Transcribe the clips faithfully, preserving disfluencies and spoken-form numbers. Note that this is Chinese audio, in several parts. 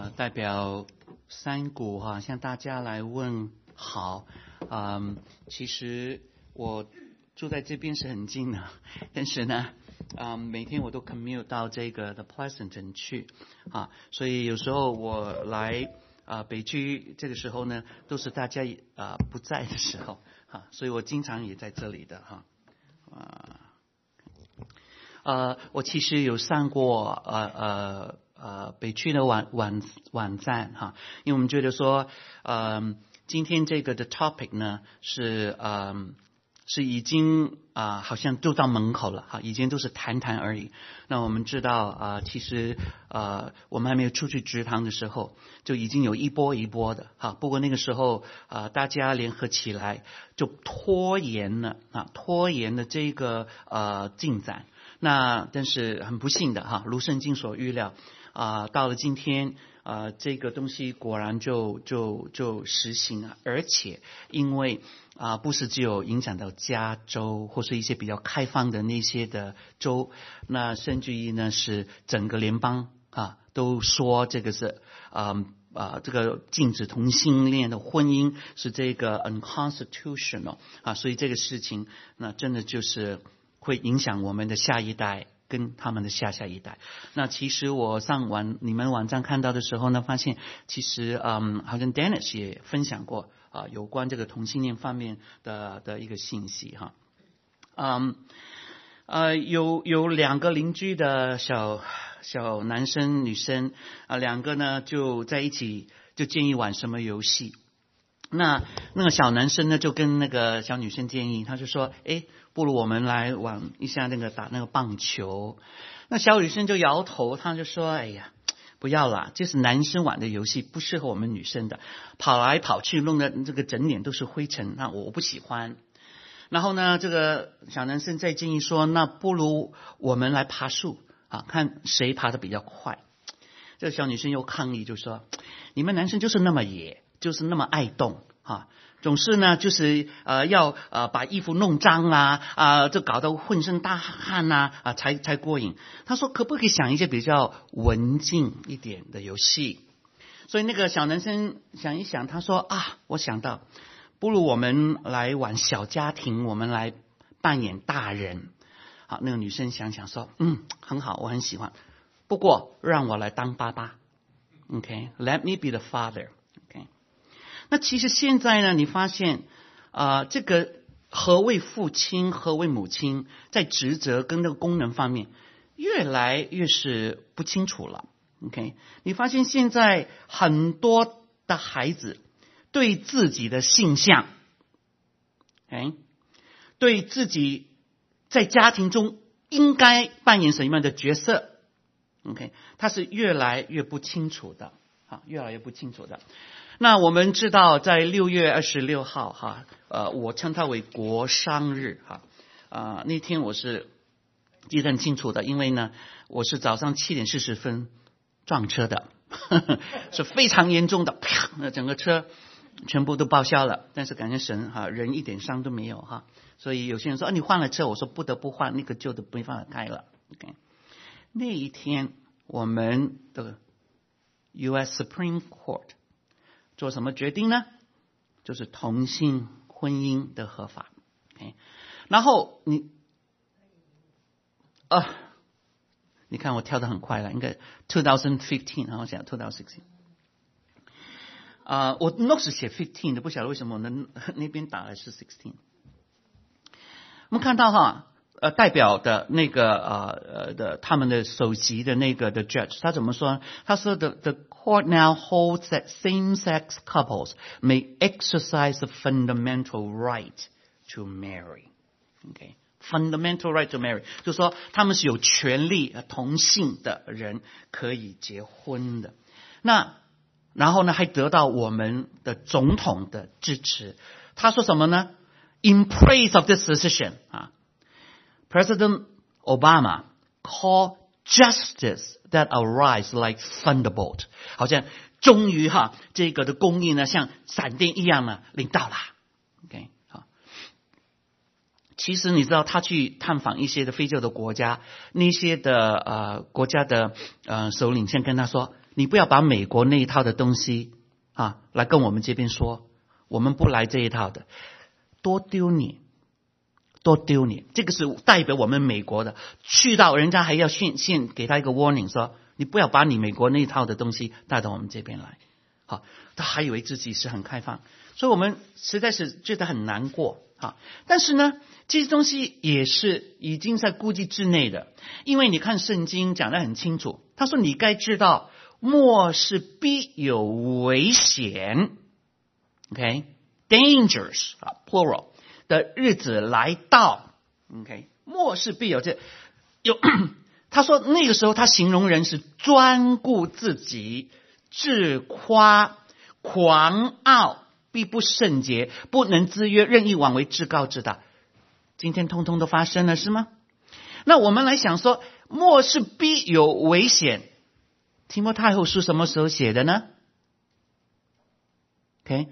呃，代表三股哈、啊，向大家来问好。嗯，其实我住在这边是很近的，但是呢，嗯，每天我都 commute 到这个的 Pleasanton 去啊，所以有时候我来啊、呃、北区这个时候呢，都是大家啊、呃、不在的时候啊，所以我经常也在这里的哈啊。呃，我其实有上过呃呃呃北区的网网网站哈，因为我们觉得说，嗯、呃，今天这个的 topic 呢是嗯、呃、是已经啊、呃、好像就到门口了哈，以前都是谈谈而已。那我们知道啊、呃，其实呃我们还没有出去职堂的时候，就已经有一波一波的哈。不过那个时候啊、呃，大家联合起来就拖延了啊，拖延了这个呃进展。那但是很不幸的哈，如圣经所预料啊、呃，到了今天啊、呃，这个东西果然就就就实行了，而且因为啊、呃，不是只有影响到加州或是一些比较开放的那些的州，那甚至于呢是整个联邦啊都说这个是啊啊、呃、这个禁止同性恋的婚姻是这个 unconstitutional 啊，所以这个事情那真的就是会影响我们的下一代跟他们的下下一代。那其实我上网你们网站看到的时候呢，发现其实嗯，好像 Dennis 也分享过啊、呃、有关这个同性恋方面的的一个信息哈。嗯呃有有两个邻居的小小男生女生啊、呃，两个呢就在一起，就建议玩什么游戏。那那个小男生呢就跟那个小女生建议，他就说诶，不如我们来玩一下那个打那个棒球。那小女生就摇头，她就说哎呀不要啦，这是男生玩的游戏，不适合我们女生的，跑来跑去弄得这个整脸都是灰尘，那我不喜欢。然后呢这个小男生再建议说，那不如我们来爬树啊，看谁爬得比较快。这个小女生又抗议，就说你们男生就是那么野，就是那么爱动啊，总是呢就是呃要呃把衣服弄脏啦啊，就搞得浑身大汗呐啊才才过瘾。他说可不可以想一些比较文静一点的游戏？所以那个小男生想一想，他说啊，我想到不如我们来玩小家庭，我们来扮演大人。好，那个女生想想说嗯很好，我很喜欢，不过让我来当爸爸 OK let me be the father。那其实现在呢，你发现啊、呃，这个何谓父亲，何谓母亲，在职责跟那个功能方面，越来越是不清楚了。OK， 你发现现在很多的孩子对自己的性向，哎，对自己在家庭中应该扮演什么样的角色 ，OK， 他是越来越不清楚的，啊，越来越不清楚的。那我们知道在六月二十六号哈，呃，我称它为国殇日哈，啊、呃，那天我是记得很清楚的，因为呢，我是早上七点四十分撞车的，呵呵是非常严重的，啪，那整个车全部都报销了，但是感谢神哈，人一点伤都没有哈，所以有些人说啊，你换了车，我说不得不换，那个旧的没办法开了。OK， 那一天我们的 U S Supreme Court做什么决定呢？就是同性婚姻的合法。Okay? 然后你啊，你看我跳得很快了，应该 twenty fifteen， 然后讲 twenty sixteen。啊、呃，我 note 是写 fifteen 的，不晓得为什么我们那边打的是 sixteen。我们看到哈，呃，代表的那个呃呃的他们的首席的那个的 judge， 他怎么说？他说 the the court now holds that same-sex couples may exercise the fundamental right to marry。OK， fundamental right to marry， 就是说他们是有权利同性的人可以结婚的。那然后呢，还得到我们的总统的支持。他说什么呢？ In praise of this decision 啊。President Obama called justice that arrives like thunderbolt， 好像终于哈这个的公义呢像闪电一样呢临到了。OK， 好，其实你知道他去探访一些的非洲的国家，那些的呃国家的呃首领先跟他说， 你不要把美国那一套的东西啊来跟我们这边说，我们不来这一套的，多丢脸，多丢脸。这个是代表我们美国的，去到人家还要训训给他一个 warning， 说你不要把你美国那一套的东西带到我们这边来。好，他还以为自己是很开放，所以我们实在是觉得很难过。好，但是呢，这些东西也是已经在估计之内的，因为你看圣经讲得很清楚，他说你该知道末世必有危险 ，OK， dangers 啊 plural 的日子来到 ，OK， 末世必有这有，他说那个时候他形容人是专顾自己、自夸、狂傲。必不圣洁，不能自约，任意妄为，至高至大。今天通通都发生了，是吗？那我们来想说，末世必有危险。提摩太后书什么时候写的呢 ？OK，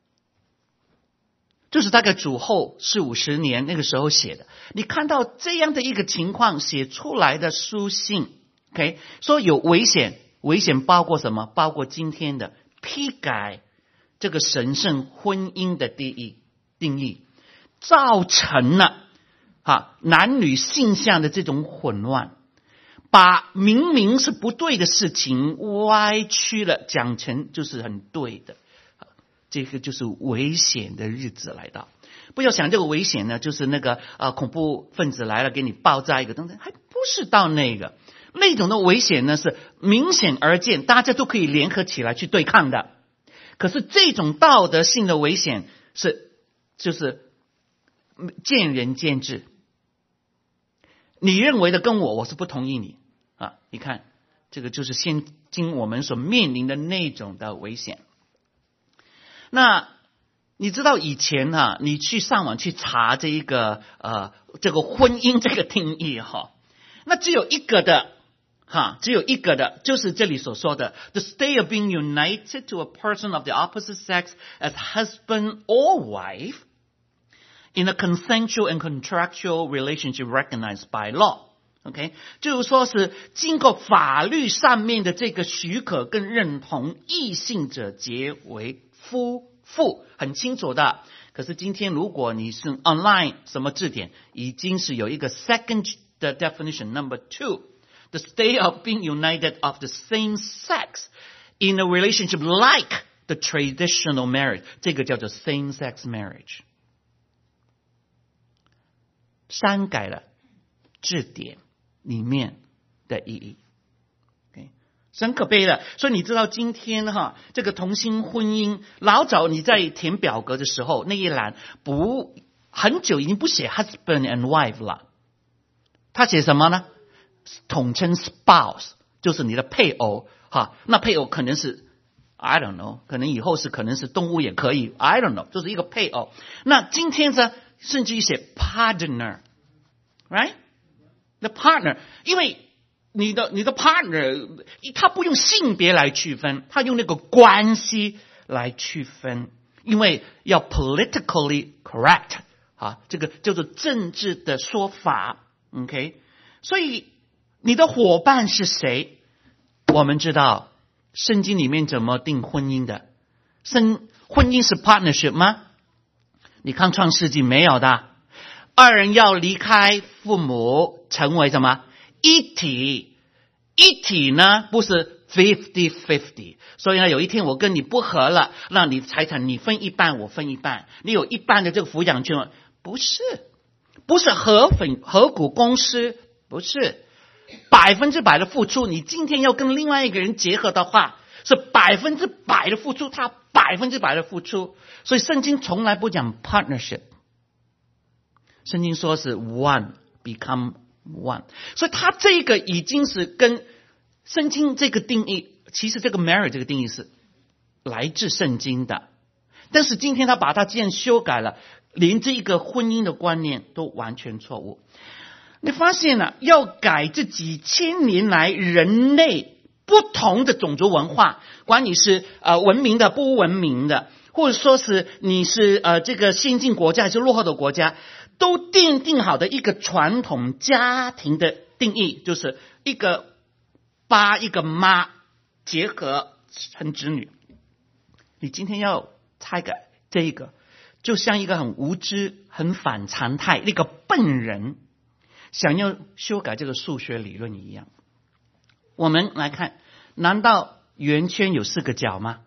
就是大概主后四五十年那个时候写的。你看到这样的一个情况写出来的书信 ，OK， 说有危险，危险包括什么？包括今天的批改。这个神圣婚姻的定义，定义造成了啊男女性向的这种混乱，把明明是不对的事情歪曲了，讲成就是很对的，这个就是危险的日子来到。不要想这个危险呢，就是那个呃恐怖分子来了给你爆炸一个东西，还不是到那个那种的危险呢，是明显而见，大家都可以联合起来去对抗的。可是这种道德性的危险是就是见仁见智，你认为的跟我我是不同意你啊！你看这个就是现今我们所面临的那种的危险。那你知道以前啊，你去上网去查这一个呃这个婚姻这个定义哈，那只有一个的。哈，只有一个的，就是这里所说的 the state of being united to a person of the opposite sex as husband or wife in a consensual and contractual relationship recognized by law. OK， 就是说是经过法律上面的这个许可跟认同，异性者结为夫妇，很清楚的。可是今天如果你是 online 什么字典，已经是有一个 second 的 definition number two。The state of being united of the same sex in a relationship like the traditional marriage， 这个叫做 same-sex marriage。删改了字典里面的意义， okay， 很可悲的。所以你知道今天哈，这个同性婚姻，老早你在填表格的时候，那一栏不很久已经不写 husband and wife 了，他写什么呢？统称 spouse， 就是你的配偶哈，那配偶可能是 I don't know， 可能以后是可能是动物也可以 I don't know， 就是一个配偶。那今天呢，甚至于写 partner，right？ The partner， 因为你的你的 partner， 他不用性别来区分，他用那个关系来区分，因为要 politically correct 啊，这个叫做政治的说法 ，OK？ 所以你的伙伴是谁？我们知道圣经里面怎么定婚姻的？生婚姻是 partnership 吗？你看创世纪没有的，二人要离开父母，成为什么？一体。一体呢，不是 fifty fifty， 所以呢，有一天我跟你不和了，那你财产你分一半，我分一半，你有一半的这个抚养权，不是，不是合粉合股公司，不是。百分之百的付出，你今天要跟另外一个人结合的话，是百分之百的付出，他百分之百的付出。所以圣经从来不讲 partnership， 圣经说是 one become one。所以他这个已经是跟圣经这个定义，其实这个 marriage 这个定义是来自圣经的，但是今天他把它这样修改了，连这一个婚姻的观念都完全错误。你发现了，要改这几千年来人类不同的种族文化，管你是呃文明的不文明的，或者说是你是呃这个先进国家还是落后的国家，都奠定好的一个传统家庭的定义，就是一个爸一个妈结合成子女。你今天要拆改这一个，就像一个很无知、很反常态那个笨人想要修改这个数学理论一样。我们来看，难道圆圈有四个角吗？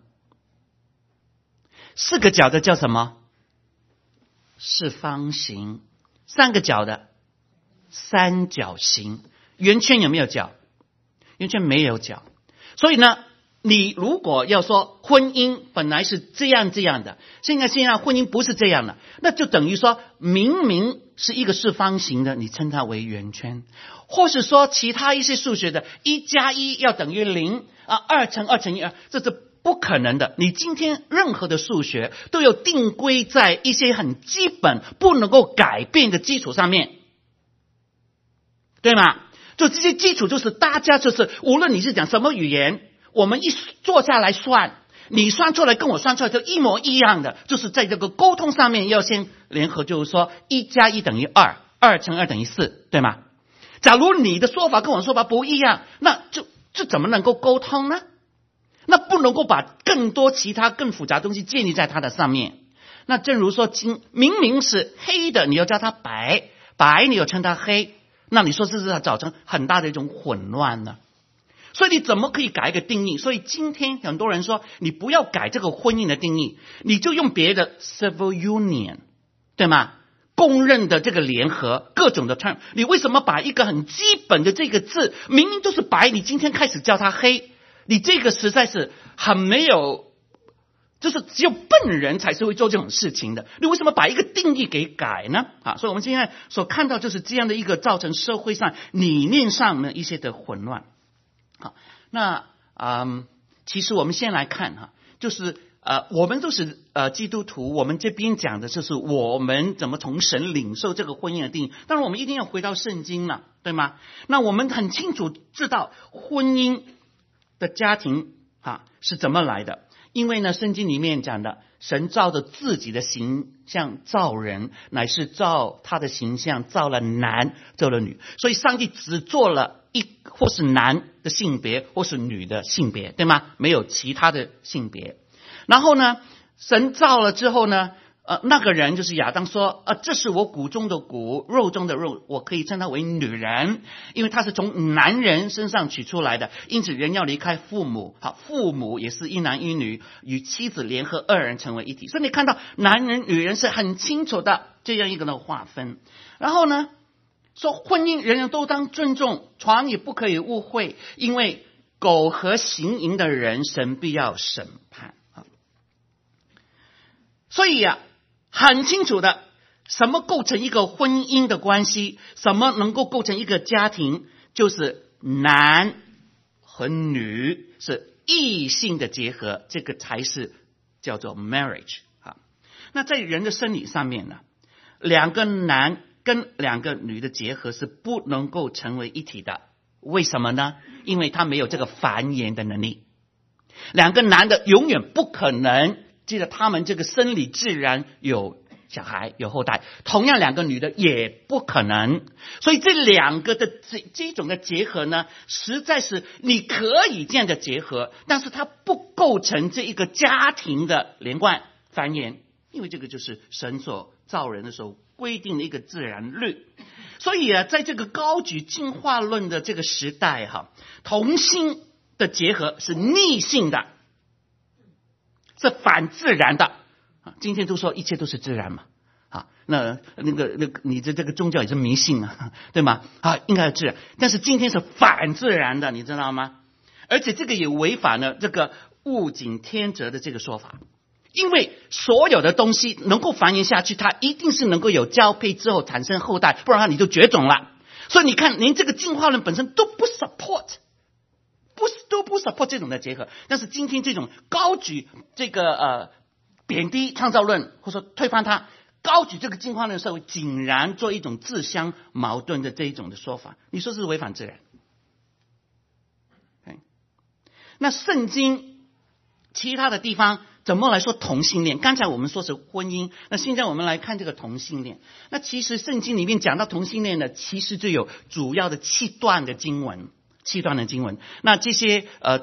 四个角的叫什么？是方形。三个角的三角形。圆圈有没有角？圆圈没有角。所以呢，你如果要说婚姻本来是这样这样的，现在现在婚姻不是这样的，那就等于说明明是一个四方形的，你称它为圆圈。或是说其他一些数学的一加一要等于零啊，二乘二乘以二，这是不可能的。你今天任何的数学都有定规在一些很基本不能够改变的基础上面，对吗？就这些基础就是大家就是无论你是讲什么语言，我们一坐下来算，你算出来跟我算出来就一模一样的，就是在这个沟通上面要先联合，就是说一加一等于二，二乘二等于四，对吗？假如你的说法跟我的说法不一样，那就这怎么能够沟通呢？那不能够把更多其他更复杂的东西建立在它的上面。那正如说今明明是黑的，你要叫它白，白你要称它黑，那你说这是造成很大的一种混乱呢？所以你怎么可以改一个定义？所以今天很多人说你不要改这个婚姻的定义，你就用别的 civil union， 对吗？公认的这个联合各种的 term， 你为什么把一个很基本的这个字明明都是白，你今天开始叫它黑？你这个实在是很没有，就是只有笨人才是会做这种事情的。你为什么把一个定义给改呢？啊，所以我们现在所看到就是这样的一个造成社会上理念上的一些的混乱。好，那嗯，其实我们先来看哈，就是呃，我们都是呃基督徒，我们这边讲的就是我们怎么从神领受这个婚姻的定义。当然，我们一定要回到圣经了，对吗？那我们很清楚知道婚姻的家庭啊是怎么来的，因为呢，圣经里面讲的，神照着自己的形象造人，乃是照他的形象造了男，造了女，所以上帝只做了一或是男的性别，或是女的性别，对吗？没有其他的性别。然后呢，神造了之后呢，呃，那个人就是亚当说，呃，这是我骨中的骨，肉中的肉，我可以称他为女人，因为他是从男人身上取出来的，因此人要离开父母，好，父母也是一男一女，与妻子联合，二人成为一体。所以你看到男人女人是很清楚的这样一个的划分。然后呢，说婚姻人人都当尊重，床也不可以误会，因为苟合行淫的人，神必要审判。所以啊，很清楚的，什么构成一个婚姻的关系，什么能够构成一个家庭，就是男和女是异性的结合，这个才是叫做 marriage 啊。那在人的生理上面呢，两个男跟两个女的结合是不能够成为一体的。为什么呢？因为他没有这个繁衍的能力。两个男的永远不可能记得他们这个生理自然有小孩有后代，同样两个女的也不可能。所以这两个的这这种的结合呢，实在是你可以这样的结合，但是它不构成这一个家庭的连贯繁衍，因为这个就是神所造人的时候规定的一个自然律。所以啊，在这个高举进化论的这个时代哈，同性的结合是逆性的，是反自然的。今天都说一切都是自然嘛，啊，那那个那个你的这个宗教也是迷信啊，对吗？啊，应该是自然，但是今天是反自然的，你知道吗？而且这个也违反了这个物竞天择的这个说法，因为所有的东西能够繁衍下去，它一定是能够有交配之后产生后代，不然你就绝种了。所以你看，连这个进化论本身都不 support。不都不 support 这种的结合，但是今天这种高举这个呃贬低创造论，或者说推翻它，高举这个进化论社会，竟然做一种自相矛盾的这一种的说法，你说是违反自然？那圣经其他的地方怎么来说同性恋？刚才我们说是婚姻，那现在我们来看这个同性恋。那其实圣经里面讲到同性恋的，其实就有主要的七段的经文。七段的经文，那这些呃就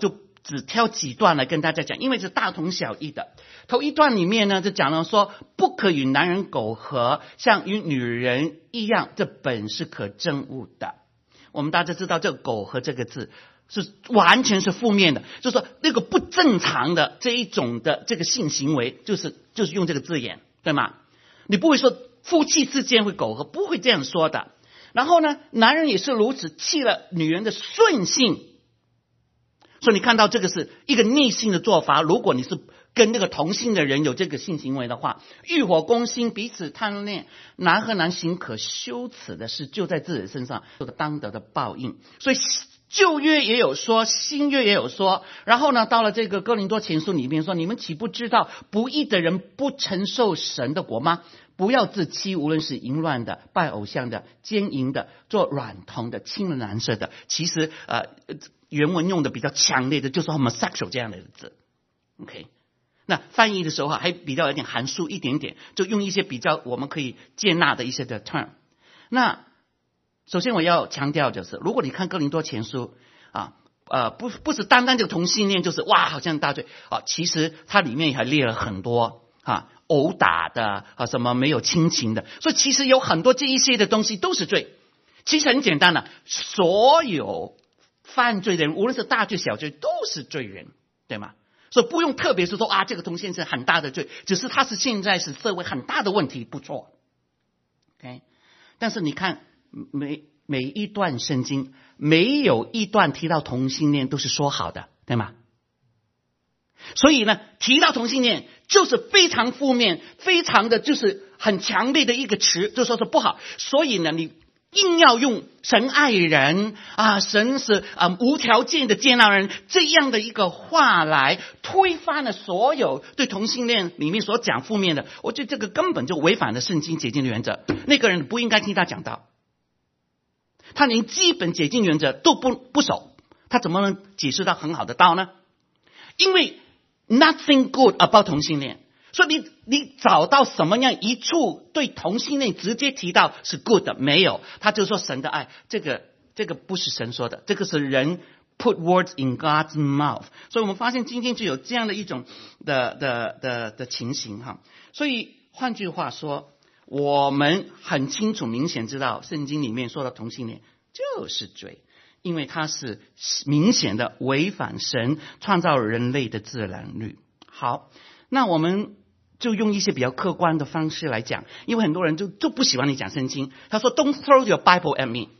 只挑几段来跟大家讲，因为是大同小异的。头一段里面呢，就讲了说，不可与男人苟合，像与女人一样，这本是可憎恶的。我们大家知道，这个苟合这个字是完全是负面的，就是说那个不正常的这一种的这个性行为，就是就是用这个字眼，对吗？你不会说夫妻之间会苟合，不会这样说的。然后呢，男人也是如此，弃了女人的顺性。所以你看到这个是一个逆性的做法。如果你是跟那个同性的人有这个性行为的话，欲火攻心，彼此贪恋，男和男行可羞耻的事，就在自己身上有个当得的报应。所以旧约也有说，新约也有说。然后呢，到了这个哥林多前书里面说，你们岂不知道不义的人不承受神的国吗？不要自欺，无论是淫乱的、拜偶像的、奸淫的、做娈童的、亲了男色的，其实呃原文用的比较强烈的就是 homosexual 这样的字。OK， 那翻译的时候还比较有点含蓄一点点，就用一些比较我们可以接纳的一些的 term。那首先我要强调就是，如果你看哥林多前书啊，呃，不不是单单这个同性恋就是哇好像大罪啊，其实它里面还列了很多啊。殴打的啊，什么没有亲情的，所以其实有很多这一些的东西都是罪。其实很简单的，所有犯罪的人，无论是大罪小罪，都是罪人，对吗？所以不用特别是说啊，这个同性是很大的罪，只是他是现在是社会很大的问题，不错。OK， 但是你看每每一段圣经，没有一段提到同性恋都是说好的，对吗？所以呢，提到同性恋就是非常负面，非常的就是很强烈的一个词，就说是不好。所以呢，你硬要用神爱人啊，神是啊无条件的接纳人这样的一个话来推翻了所有对同性恋里面所讲负面的，我觉得这个根本就违反了圣经解禁的原则。那个人不应该听他讲道，他连基本解禁原则都不不守，他怎么能解释到很好的道呢？因为Nothing good about 同性恋，所以你你找到什么样一处对同性恋直接提到是 good 的没有？他就说神的爱，这个这个不是神说的，这个是人 put words in God's mouth。所以我们发现今天就有这样的一种的的的的情形哈。所以换句话说，我们很清楚明显知道圣经里面说的同性恋就是罪。因为它是明显的违反神创造人类的自然律。好，那我们就用一些比较客观的方式来讲，因为很多人就就不喜欢你讲圣经。他说 Don't throw your Bible at me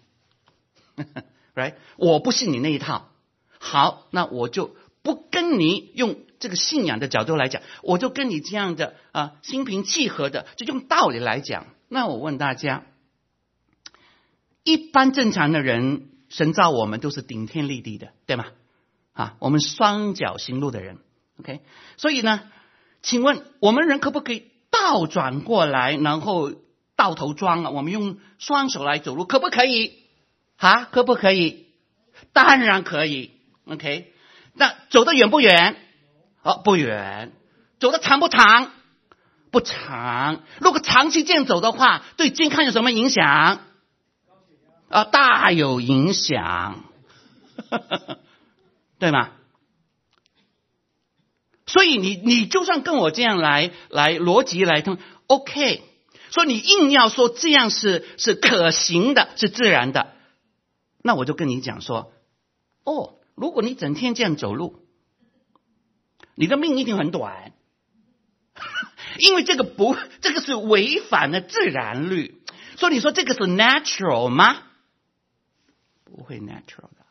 right？ 我不信你那一套。好，那我就不跟你用这个信仰的角度来讲，我就跟你这样的啊心平气和的就用道理来讲。那我问大家，一般正常的人神造我们都是顶天立地的，对吗？啊，我们双脚行路的人 ，OK。所以呢，请问我们人可不可以倒转过来，然后倒头装啊？我们用双手来走路，可不可以？啊，可不可以？当然可以 ，OK。那走得远不远？哦，不远。走得长不长？不长。如果长期这样走的话，对健康有什么影响？啊，大有影响，对吗？所以你你就算跟我这样来来逻辑来通 ，OK。所以你硬要说这样是是可行的，是自然的，那我就跟你讲说，哦，如果你整天这样走路，你的命一定很短，因为这个不，这个是违反了自然律。所以你说这个是 natural 吗？不会 natural 的，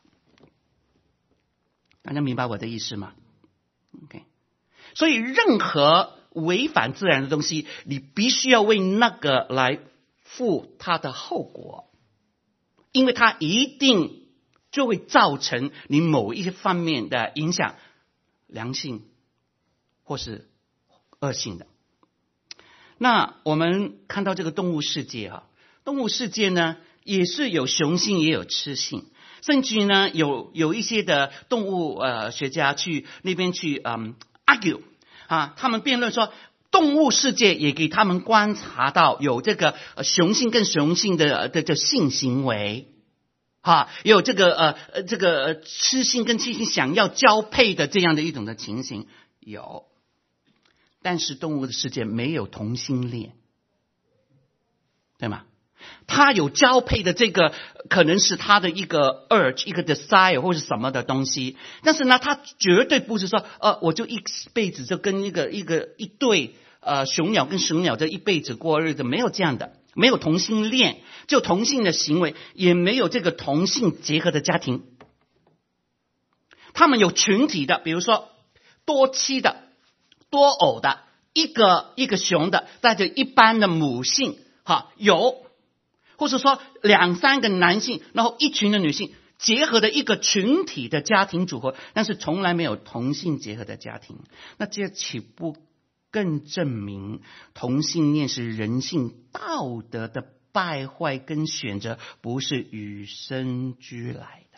大家明白我的意思吗 ？OK， 所以任何违反自然的东西，你必须要为那个来负它的后果，因为它一定就会造成你某一些方面的影响，良性或是恶性的。那我们看到这个动物世界啊，动物世界呢，也是有雄性也有雌性，甚至呢有有一些的动物呃学家去那边去嗯 argue 啊，他们辩论说动物世界也给他们观察到有这个、呃、雄性跟雄性的的的性行为哈，也有这个呃呃这个呃痴心跟七心想要交配的这样的一种的情形有，但是动物的世界没有同性恋，对吗？他有交配的这个可能是他的一个 urge 一个 desire 或是什么的东西，但是呢他绝对不是说呃我就一辈子就跟一个一个一对呃雄鸟跟雄鸟这一辈子过日子，没有这样的，没有同性恋，就同性的行为，也没有这个同性结合的家庭。他们有群体的，比如说多妻的、多偶的，一个一个雄的带着一般的母性，哈，有，或者说两三个男性，然后一群的女性结合的一个群体的家庭组合，但是从来没有同性结合的家庭。那这岂不更证明同性恋是人性道德的败坏跟选择，不是与生俱来的？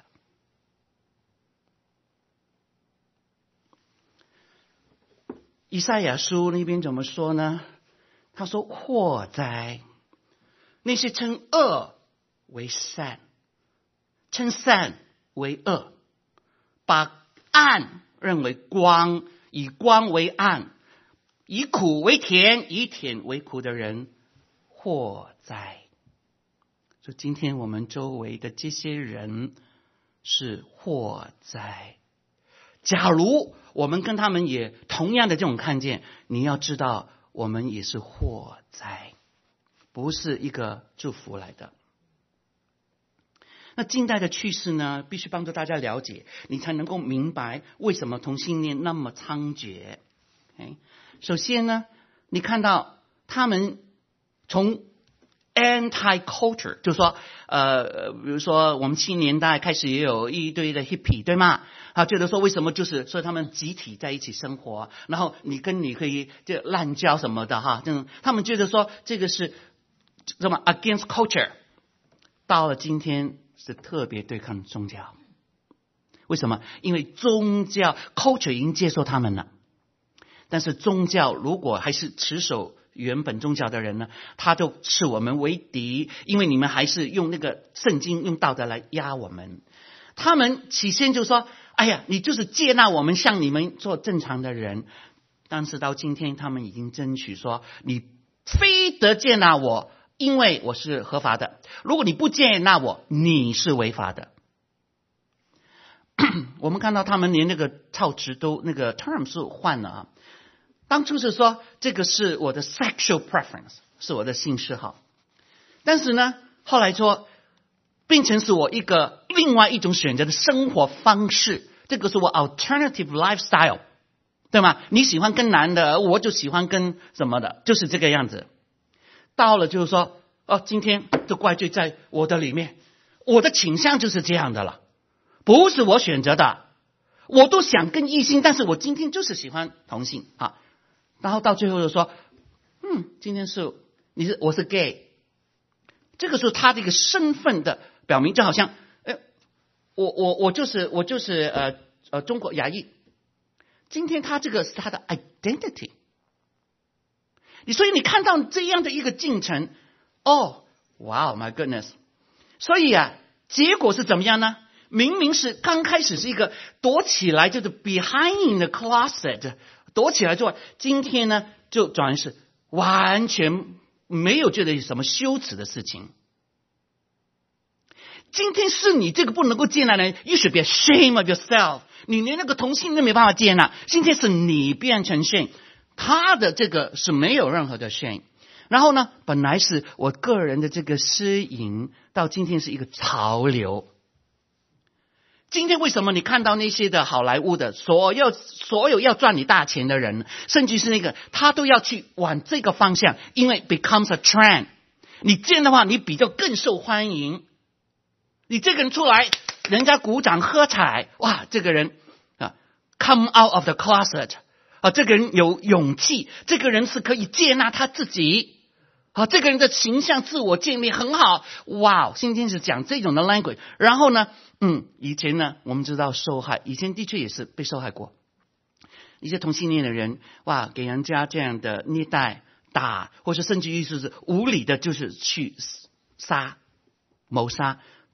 以赛亚书那边怎么说呢？他说祸哉，那些称恶为善，称善为恶，把暗认为光，以光为暗，以苦为甜，以甜为苦的人，祸哉。所以今天我们周围的这些人是祸哉。假如我们跟他们也同样的这种看见，你要知道我们也是祸哉，不是一个祝福来的。那近代的趋势呢，必须帮助大家了解，你才能够明白为什么同性恋那么猖獗。Okay? 首先呢，你看到他们从 anti-culture， 就是说呃，比如说我们七十年代开始也有一堆的 hippie， 对吗？他觉得说为什么就是说他们集体在一起生活，然后你跟你可以就滥交什么的哈，这种他们觉得说这个是什么 against culture。 到了今天是特别对抗宗教，为什么？因为宗教 culture 已经接受他们了，但是宗教如果还是持守原本宗教的人呢，他就视我们为敌，因为你们还是用那个圣经用道德来压我们。他们起先就说哎呀，你就是接纳我们像你们做正常的人，但是到今天他们已经争取说你非得接纳我，因为我是合法的，如果你不接纳我，你是违法的。我们看到他们连那个套词都那个 term 是换了啊。当初是说这个是我的 sexual preference， 是我的性嗜好，但是呢后来说变成是我一个另外一种选择的生活方式，这个是我 alternative lifestyle， 对吗？你喜欢跟男的，我就喜欢跟什么的，就是这个样子。到了就是说哦，今天就怪罪在我的里面，我的倾向就是这样的了，不是我选择的，我都想跟异性，但是我今天就是喜欢同性啊。然后到最后就说嗯，今天是你是我是 gay， 这个是他的一个身份的表明，就好像呃我我我就是我就是呃呃中国亚裔，今天他这个是他的 identity。 你所以你看到这样的一个进程，哦wow my goodness。 所以啊结果是怎么样呢？明明是刚开始是一个躲起来，就是 behind in the closet， 躲起来之外，今天呢就转是完全没有觉得有什么羞耻的事情。今天是你这个不能够接纳的人 ，you should be ashamed of yourself。你连那个同性都没办法接纳，今天是你变成 shame， 他的这个是没有任何的 shame。然后呢，本来是我个人的这个私隐，到今天是一个潮流。今天为什么你看到那些的好莱坞的所有所有要赚你大钱的人，甚至是那个他都要去往这个方向，因为 becomes a trend。你这样的话，你比较更受欢迎。你这个人出来，人家鼓掌喝彩，哇，这个人啊 ，come out of the closet 啊，这个人有勇气，这个人是可以接纳他自己，啊，这个人的形象自我建立很好，哇，今天是讲这种的 language。然后呢，嗯，以前呢，我们知道受害，以前的确也是被受害过，一些同性恋的人，哇，给人家这样的虐待、打，或者甚至于是无理的，就是去杀、谋杀。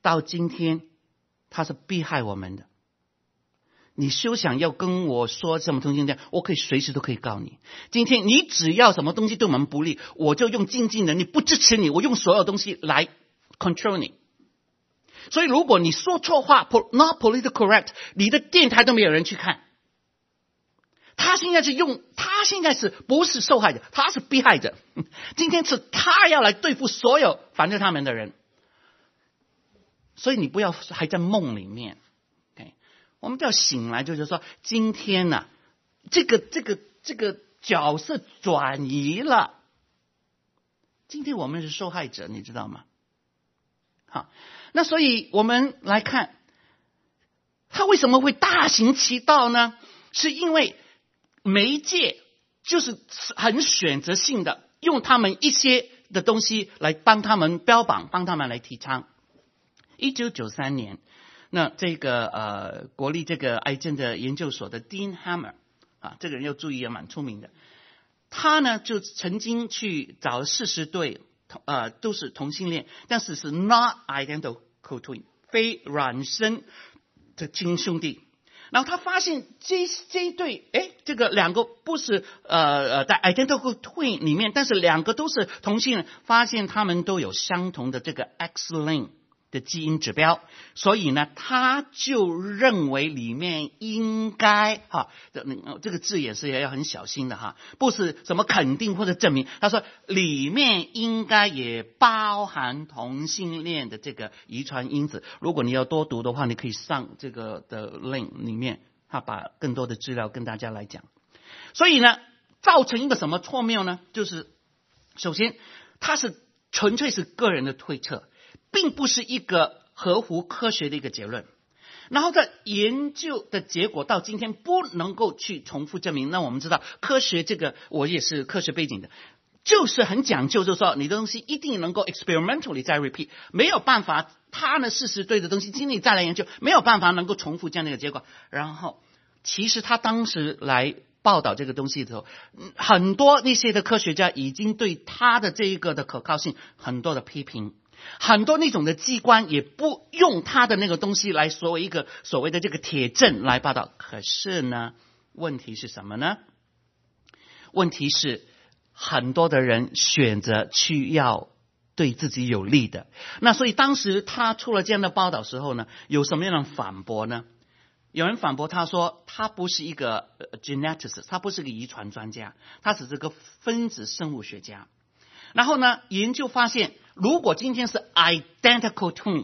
到今天他是逼害我们的。你休想要跟我说什么同性恋，我可以随时都可以告你。今天你只要什么东西对我们不利，我就用经济能力不支持你，我用所有东西来 control 你。所以如果你说错话 not politically correct， 你的电台都没有人去看。他现在是用，他现在是不是受害者，他是被害者。今天是他要来对付所有反对他们的人。所以你不要还在梦里面， okay？ 我们就要醒来，就是说今天呢、啊，这个这个这个角色转移了。今天我们是受害者，你知道吗？好，那所以我们来看，他为什么会大行其道呢？是因为媒介就是很选择性的用他们一些的东西来帮他们标榜，帮他们来提倡。一九九三年，那这个呃国立这个癌症的研究所的 Dean Hammer 啊，这个人要注意也蛮出名的。他呢就曾经去找四十对呃都是同性恋，但是是 not identical twin 非孪生的亲兄弟。然后他发现这这一对，哎，这个两个不是呃呃在 identical twin 里面，但是两个都是同性人，发现他们都有相同的这个 X-linked的基因指标，所以呢，他就认为里面应该哈，这个字眼是也要很小心的哈，不是什么肯定或者证明。他说里面应该也包含同性恋的这个遗传因子。如果你要多读的话，你可以上这个的 link 里面，他把更多的资料跟大家来讲。所以呢，造成一个什么错谬呢？就是首先，他是纯粹是个人的推测。并不是一个合乎科学的一个结论，然后在研究的结果到今天不能够去重复证明。那我们知道科学这个，我也是科学背景的，就是很讲究，就是说你的东西一定能够 experimentally 再 repeat， 没有办法，他呢事实对的东西，今天你再来研究，没有办法能够重复这样的一个结果。然后其实他当时来报道这个东西的时候，很多那些的科学家已经对他的这一个的可靠性很多的批评。很多那种的机关也不用他的那个东西来作为一个所谓的这个铁证来报道。可是呢，问题是什么呢？问题是很多的人选择去要对自己有利的。那所以当时他出了这样的报道时候呢，有什么样的反驳呢？有人反驳他说，他不是一个 geneticist， 他不是个遗传专家，他只是个分子生物学家。然后呢，研究发现，如果今天是 identical twin，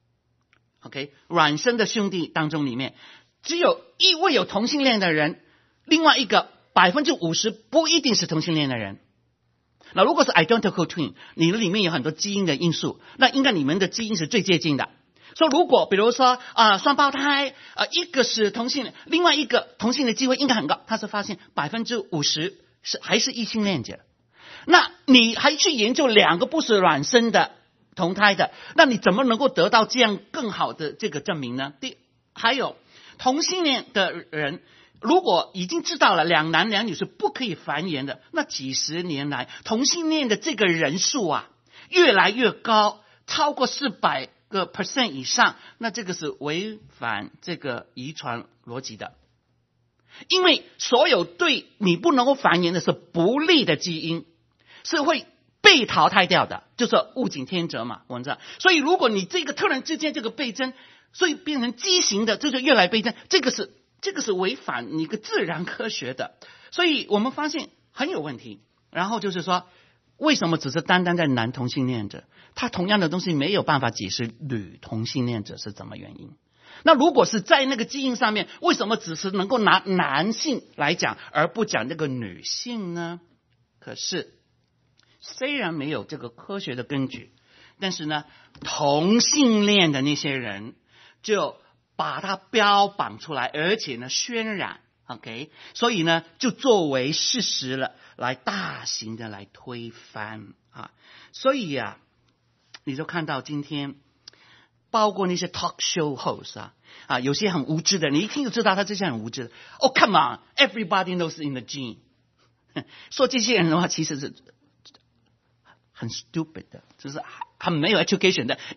OK， 孪生的兄弟当中里面，只有一位有同性恋的人，另外一个百分之五十不一定是同性恋的人。那如果是 identical twin， 你的里面有很多基因的因素，那应该你们的基因是最接近的。所以如果比如说啊、呃、双胞胎啊、呃、一个是同性恋，另外一个同性的机会应该很高，他是发现百分之五十是还是异性恋者。那你还去研究两个不是孪生的同胎的，那你怎么能够得到这样更好的这个证明呢？第还有同性恋的人，如果已经知道了两男两女是不可以繁衍的，那几十年来同性恋的这个人数啊越来越高，超过四百个 percent 以上，那这个是违反这个遗传逻辑的。因为所有对你不能够繁衍的是不利的基因，是会被淘汰掉的，就是物竞天择嘛，我们知道。所以如果你这个突然之间这个倍增，所以变成畸形的，这就越来倍增，这个是这个是违反你个自然科学的，所以我们发现很有问题。然后就是说，为什么只是单单在男同性恋者，他同样的东西没有办法解释女同性恋者是怎么原因？那如果是在那个基因上面，为什么只是能够拿男性来讲，而不讲这个女性呢？可是虽然没有这个科学的根据，但是呢，同性恋的那些人就把它标榜出来，而且呢渲染 ，OK， 所以呢就作为事实了，来大型的来推翻啊。所以啊，你就看到今天，包括那些 talk show host 啊，啊，有些很无知的，你一听就知道他这些很无知的。Oh come on, everybody knows in the gene 。说这些人的话，其实是很 stupid 的，就是很没有 education 的，因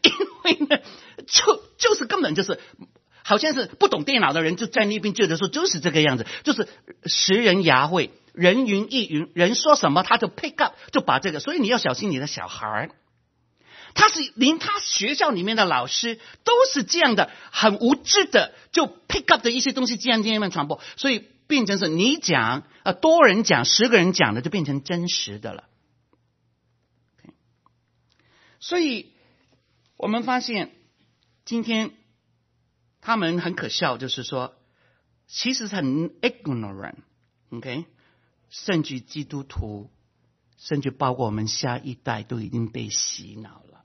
为呢，就就是根本就是。好像是不懂电脑的人就在那边觉得说就是这个样子，就是识人牙慧，人云亦云，人说什么他就 pick up 就把这个，所以你要小心你的小孩。他是连他学校里面的老师都是这样的，很无知的就 pick up 的一些东西这样这样传播，所以变成是你讲啊，多人讲，十个人讲的就变成真实的了。Okay. 所以我们发现今天。他们很可笑，就是说，其实很 ignorant，OK， 甚至基督徒，甚至包括我们下一代都已经被洗脑了。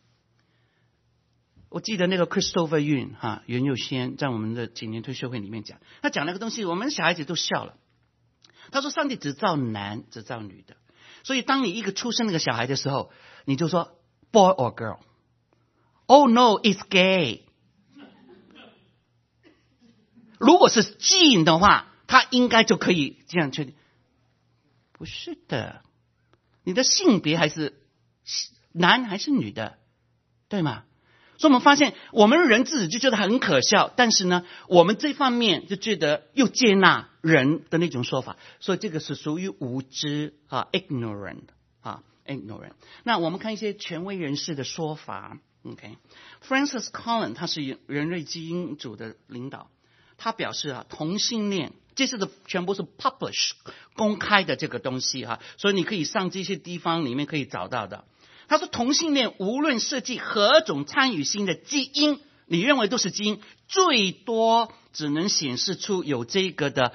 我记得那个 Christopher Yun 哈袁佑先在我们的青年退休会里面讲，他讲那个东西，我们小孩子都笑了。他说，上帝只造男，只造女的，所以当你一个出生那个小孩的时候，你就说 boy or girl。Oh no, it's gay。如果是基因的话，他应该就可以这样确定。不是的，你的性别还是男还是女的，对吗？所以我们发现，我们人自己就觉得很可笑，但是呢，我们这方面就觉得又接纳人的那种说法，所以这个是属于无知啊 ，ignorant 啊 ，ignorant。那我们看一些权威人士的说法 ，OK，Francis Collins 他是人类基因组的领导。他表示啊，同性恋这次的全部是 publish 公开的这个东西哈，所以你可以上这些地方里面可以找到的。他说同性恋无论设计何种参与性的基因，你认为都是基因，最多只能显示出有这个的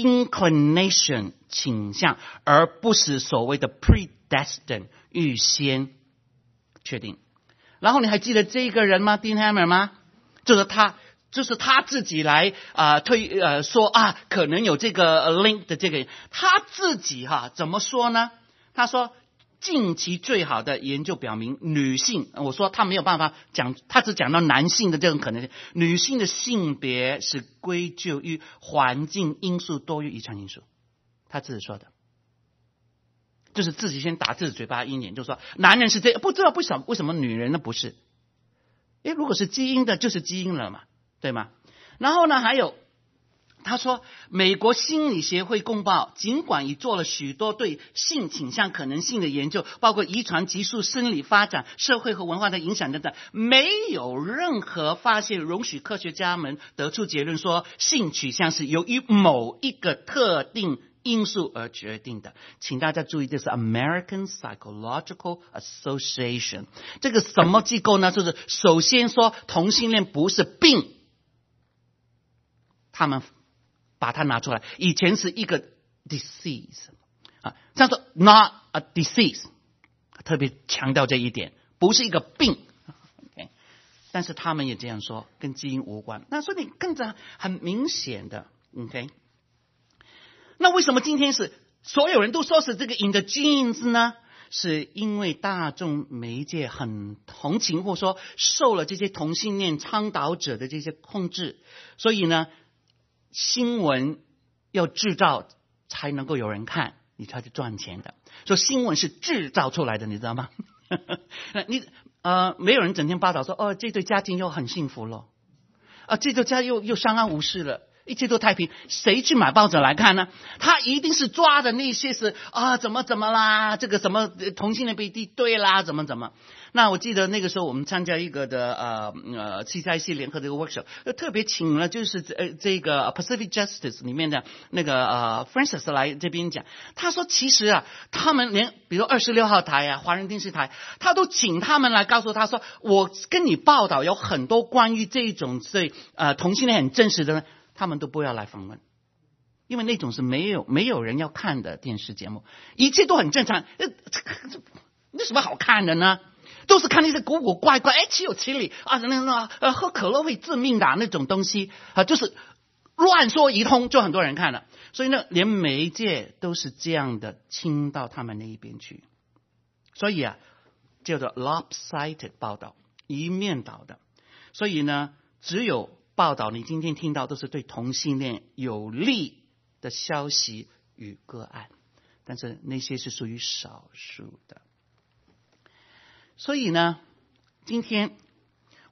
inclination 倾向，而不是所谓的 predestined 预先确定。然后你还记得这个人吗 Dean Hammer 吗？就是他。就是他自己来啊、呃、推呃说啊可能有这个 link 的这个人，他自己哈怎么说呢？他说近期最好的研究表明，女性我说他没有办法讲，他只讲到男性的这种可能性，女性的性别是归咎于环境因素多于遗传因素，他自己说的，就是自己先打自己嘴巴一脸，就说男人是这样，不知道为什么为什么女人呢不是？诶，如果是基因的，就是基因了嘛。对吗？然后呢，还有他说，美国心理协会公报，尽管已做了许多对性倾向可能性的研究，包括遗传、激素、生理发展、社会和文化的影响等等，没有任何发现容许科学家们得出结论说性取向是由于某一个特定因素而决定的。请大家注意，这是 American Psychological Association 这个什么机构呢？就是首先说同性恋不是病。他们把它拿出来，以前是一个 disease 啊，这样说 not a disease， 特别强调这一点，不是一个病。Okay? 但是他们也这样说，跟基因无关。那所以你更加很明显的 ，OK？ 那为什么今天是所有人都说是这个 in the genes 呢？是因为大众媒介很同情，或说受了这些同性恋倡导者的这些控制，所以呢。新闻要制造才能够有人看，你才去赚钱的。所以新闻是制造出来的，你知道吗？你呃，没有人整天报道说，哦，这对家庭又很幸福了，啊，这对家又又相安无事了，一切都太平。谁去买报纸来看呢？他一定是抓的那些是啊，怎么怎么啦，这个什么同性恋被敌对啦，怎么怎么。那我记得那个时候我们参加一个的呃呃 C C I C 联合这个 workshop， 特别请了就是呃这个 Pacific Justice 里面的那个呃 Francis 来这边讲，他说其实啊，他们连比如二十六号台啊，华人电视台，他都请他们来告诉他说，我跟你报道有很多关于这种这呃同性恋很真实的，他们都不要来访问。因为那种是没有没有人要看的电视节目，一切都很正常，呃，有什么好看的呢？都是看那些古古怪怪，哎，岂有其理啊！那那呃，喝可乐会致命的、啊、那种东西啊，就是乱说一通，就很多人看了。所以呢，连媒介都是这样的倾到他们那一边去。所以啊，叫做 lopsided 报道，一面倒的。所以呢，只有报道你今天听到都是对同性恋有利的消息与个案，但是那些是属于少数的。所以呢，今天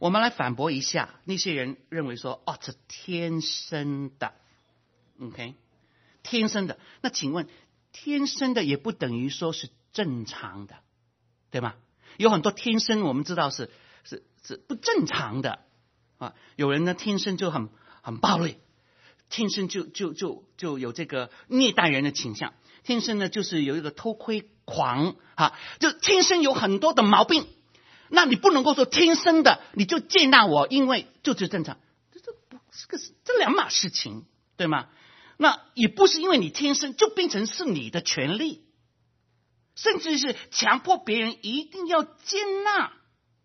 我们来反驳一下那些人认为说，哦，这天生的 ，OK， 天生的。那请问，天生的也不等于说是正常的，对吗？有很多天生我们知道是是是不正常的啊。有人呢天生就很很暴力，天生就就就就有这个虐待人的倾向，天生呢就是有一个偷窥狂啊，就天生有很多的毛病。那你不能够说天生的你就接纳我，因为就是正常，这这不是个这两码事情，对吗？那也不是因为你天生就变成是你的权利，甚至是强迫别人一定要接纳，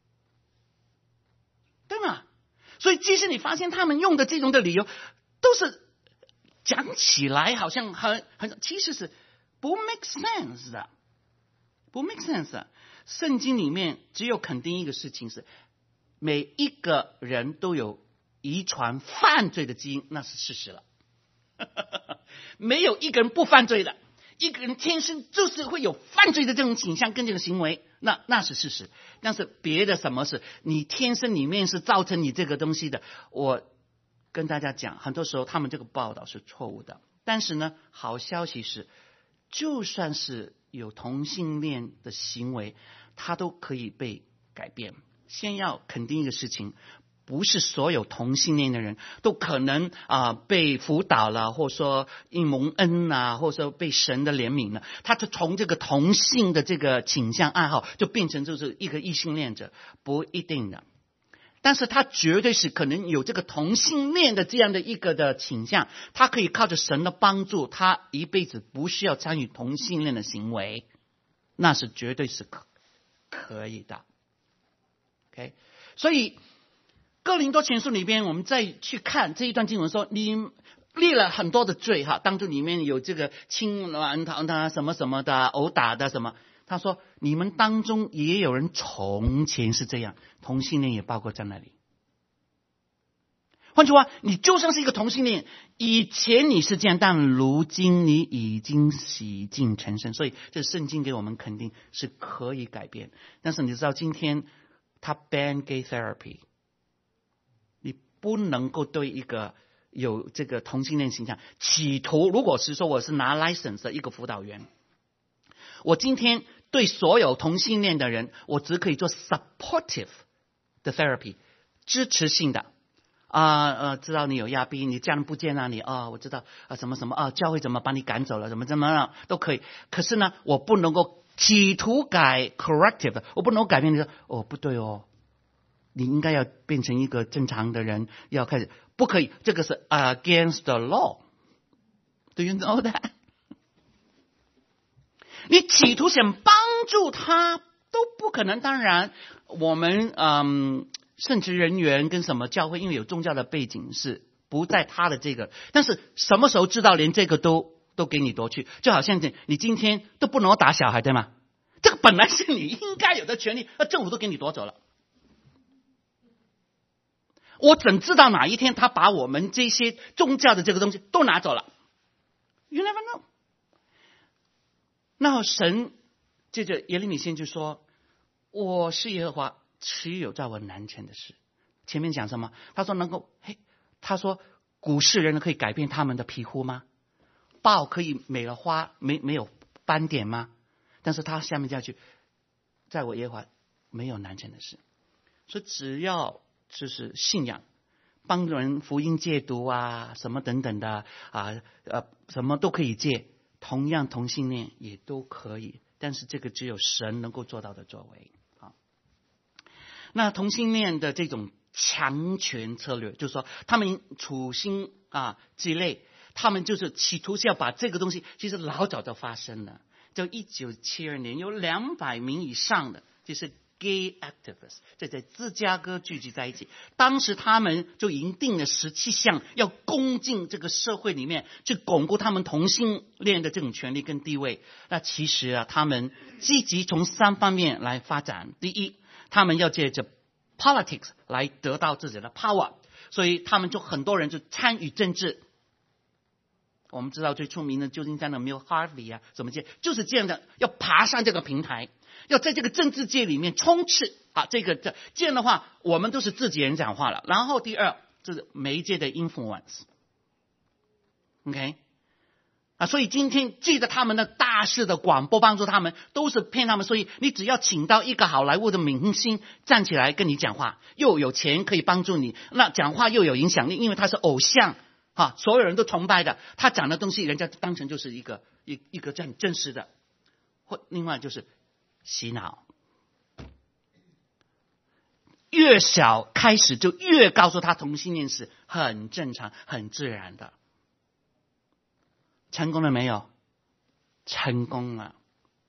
对吗？所以即使你发现他们用的这种的理由都是讲起来好像很很，其实是不 make sense 的，不 make sense 的。圣经里面只有肯定一个事情是，每一个人都有遗传犯罪的基因，那是事实了。没有一个人不犯罪的，一个人天生就是会有犯罪的这种倾向跟这个行为，那那是事实。但是别的什么是你天生里面是造成你这个东西的，我跟大家讲，很多时候他们这个报道是错误的。但是呢，好消息是，就算是有同性恋的行为，它都可以被改变。先要肯定一个事情，不是所有同性恋的人都可能啊、呃、被辅导了，或者说蒙恩啊，或者说被神的怜悯了，他就从这个同性的这个倾向爱好就变成就是一个异性恋者，不一定的。但是他绝对是可能有这个同性恋的这样的一个的倾向，他可以靠着神的帮助，他一辈子不需要参与同性恋的行为，那是绝对是可可以的。OK， 所以哥林多前书里边，我们再去看这一段经文说，你列了很多的罪哈，当中里面有这个亲吻他什么什么的，殴打的什么。他说你们当中也有人从前是这样，同性恋也包括在那里。换句话，你就算是一个同性恋，以前你是这样，但如今你已经洗净成圣，所以这圣经给我们肯定是可以改变。但是你知道今天他 ban gay therapy， 你不能够对一个有这个同性恋形象企图，如果是说我是拿 license 的一个辅导员，我今天对所有同性恋的人，我只可以做 supportive 的 therapy， 支持性的啊呃，知道你有亚逼，你家人不接纳你啊、哦，我知道啊，什么什么啊，教会怎么把你赶走了，怎么怎么样都可以。可是呢，我不能够企图改 corrective， 我不能够改变你说哦不对哦，你应该要变成一个正常的人，要开始不可以，这个是 against the law。Do you know that？你企图想帮助他都不可能。当然我们嗯圣职人员跟什么教会因为有宗教的背景是不在他的这个，但是什么时候知道连这个都都给你夺去，就好像你今天都不能够打小孩，对吗？这个本来是你应该有的权利，那政府都给你夺走了。我怎知道哪一天他把我们这些宗教的这个东西都拿走了？ You never know。那神接着耶利米先就说，我是耶和华，岂有叫我难成的事。前面讲什么？他说能够，嘿，他说古世人可以改变他们的皮肤吗？豹可以美了花没没有斑点吗？但是他下面下去，在我耶和华没有难成的事。所以只要就是信仰，帮人福音戒毒啊，什么等等的啊呃什么都可以戒。同样同性恋也都可以，但是这个只有神能够做到的作为。好，那同性恋的这种强权策略，就是说他们处心啊积累，他们就是企图是要把这个东西，其实老早就发生了。就一九七二年有两百名以上的就是 gay activists 在在芝加哥聚集在一起，当时他们就已经定了十七项要攻进这个社会里面，去巩固他们同性恋的这种权利跟地位。那其实啊，他们积极从三方面来发展。第一，他们要借着 politics 来得到自己的 power， 所以他们就很多人就参与政治我们知道最出名的旧金山的 Mill Harvey 啊，怎么接，就是这样的，要爬上这个平台，要在这个政治界里面充斥啊，这个这这样的话，我们都是自己人讲话了。然后第二就是媒介的 influence，OK， 啊，所以今天记得他们的大肆的广播帮助他们，都是骗他们。所以你只要请到一个好莱坞的明星站起来跟你讲话，又有钱可以帮助你，那讲话又有影响力，因为他是偶像。啊，所有人都崇拜的，他讲的东西，人家当成就是一个一一个真真实的，或另外就是洗脑，越小开始就越告诉他同性恋是很正常、很自然的。成功了没有？成功了。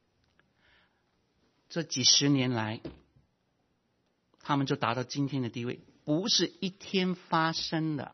这几十年来，他们就达到今天的地位，不是一天发生的。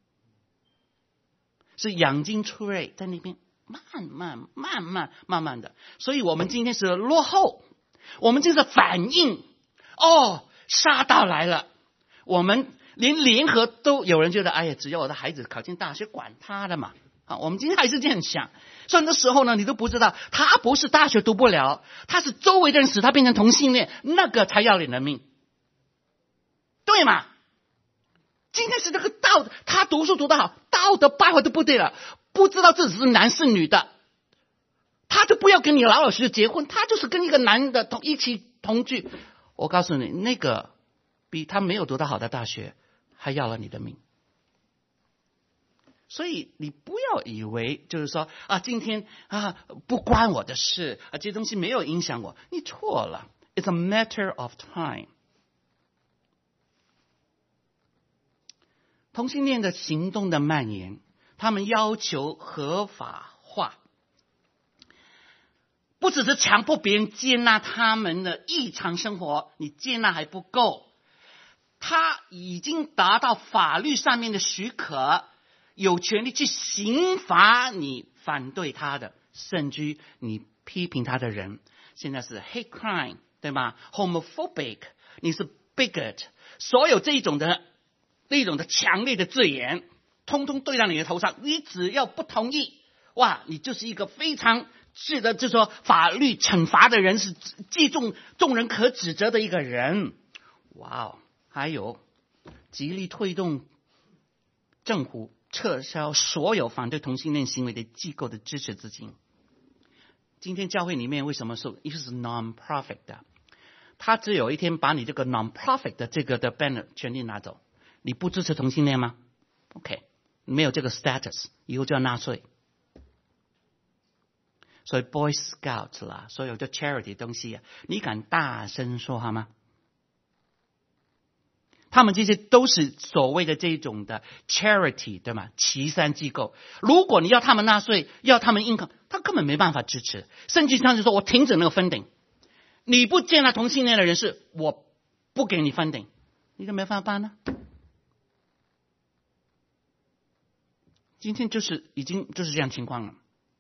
是养精蓄锐，在那边慢慢慢慢慢慢的，所以我们今天是落后，我们就是反应，哦，杀到来了，我们连联合都有人觉得，哎呀，只要我的孩子考进大学，管他的嘛，啊，我们今天还是这样想。所以那时候呢，你都不知道，他不是大学读不了，他是周围的人使他变成同性恋，那个才要你的命，对吗？今天是这个道德，他读书读得好，道德败坏都不对了，不知道自己是男是女的，他就不要跟你老老实实结婚，他就是跟一个男的同一起同居。我告诉你，那个比他没有读到好的大学还要了你的命。所以你不要以为就是说啊，今天啊不关我的事啊，这些东西没有影响我，你错了。It's a matter of time。同性恋的行动的蔓延，他们要求合法化，不只是强迫别人接纳他们的异常生活，你接纳还不够，他已经达到法律上面的许可，有权利去刑罚你反对他的，甚至于你批评他的人。现在是 hate crime， 对吗？ homophobic， 你是 bigot， 所有这种的那种的强烈的字眼，通通对到你的头上。你只要不同意，哇，你就是一个非常值得就是说法律惩罚的人，是既众众人可指责的一个人。哇哦，还有极力推动政府撤销所有反对同性恋行为的机构的支持资金。今天教会里面为什么说一个是 non-profit 的，他只有一天把你这个 non-profit 的这个的 banner 权利拿走。你不支持同性恋吗 ？OK， 没有这个 status， 以后就要纳税。所以 Boy Scouts 啦，所有的 charity 东西啊，你敢大声说好吗？他们这些都是所谓的这种的 charity， 对吗？慈善机构。如果你要他们纳税，要他们 income， 他根本没办法支持。甚至上就说我停止那个 funding， 你不接纳同性恋的人士，我不给你 funding， 你就没办法办呢。今天就是已经就是这样情况了。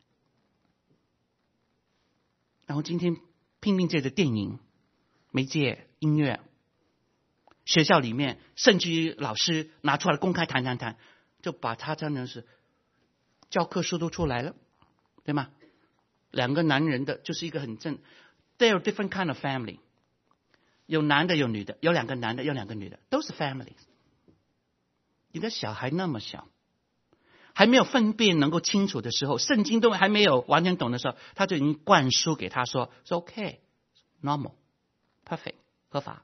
然后今天拼命界的电影、媒介、音乐，学校里面甚至于老师拿出来公开谈谈谈，就把他真的是教科书都出来了，对吗？两个男人的就是一个很正 ，they are different kind of family， 有男的有女的，有两个男的有两个女的，都是 families。你的小孩那么小，还没有分辨能够清楚的时候，圣经都还没有完全懂的时候，他就已经灌输给他说是 OK normal perfect 合法。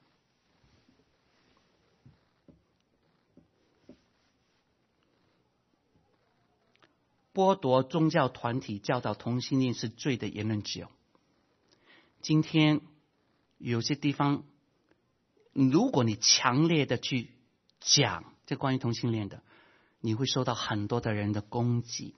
剥夺宗教团体教导同性恋是罪的言论自由。今天有些地方，如果你强烈的去讲这关于同性恋的，你会受到很多的人的攻击，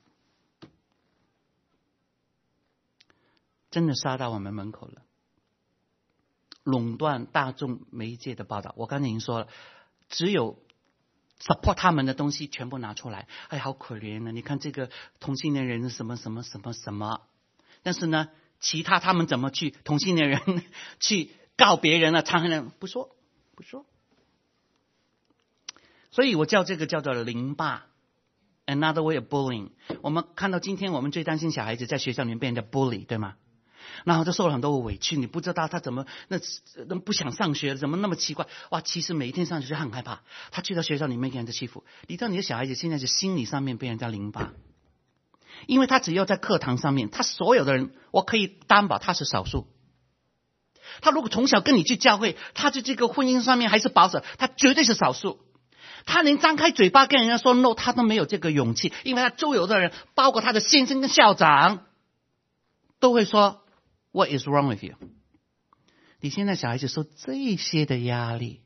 真的杀到我们门口了。垄断大众媒介的报道，我刚才已经说了，只有 support 他们的东西全部拿出来，哎，好可怜啊！你看这个同性恋人什么什么什么什么，但是呢，其他他们怎么去同性恋人去告别人啊？残害人不说不说。所以我叫这个叫做凌霸， another way of bullying。我们看到今天我们最担心小孩子在学校里面被人家 bully， 对吗？然后他受了很多委屈，你不知道他怎么那那不想上学，怎么那么奇怪？哇，其实每一天上学就很害怕，他去到学校里面给人家欺负。你知道你的小孩子现在是心理上面被人家凌霸，因为他只要在课堂上面，他所有的人，我可以担保他是少数。他如果从小跟你去教会，他在这个婚姻上面还是保守，他绝对是少数。他连张开嘴巴跟人家说 no， 他都没有这个勇气，因为他周围的人，包括他的先生跟校长，都会说 What is wrong with you？ 你现在小孩子受这些的压力，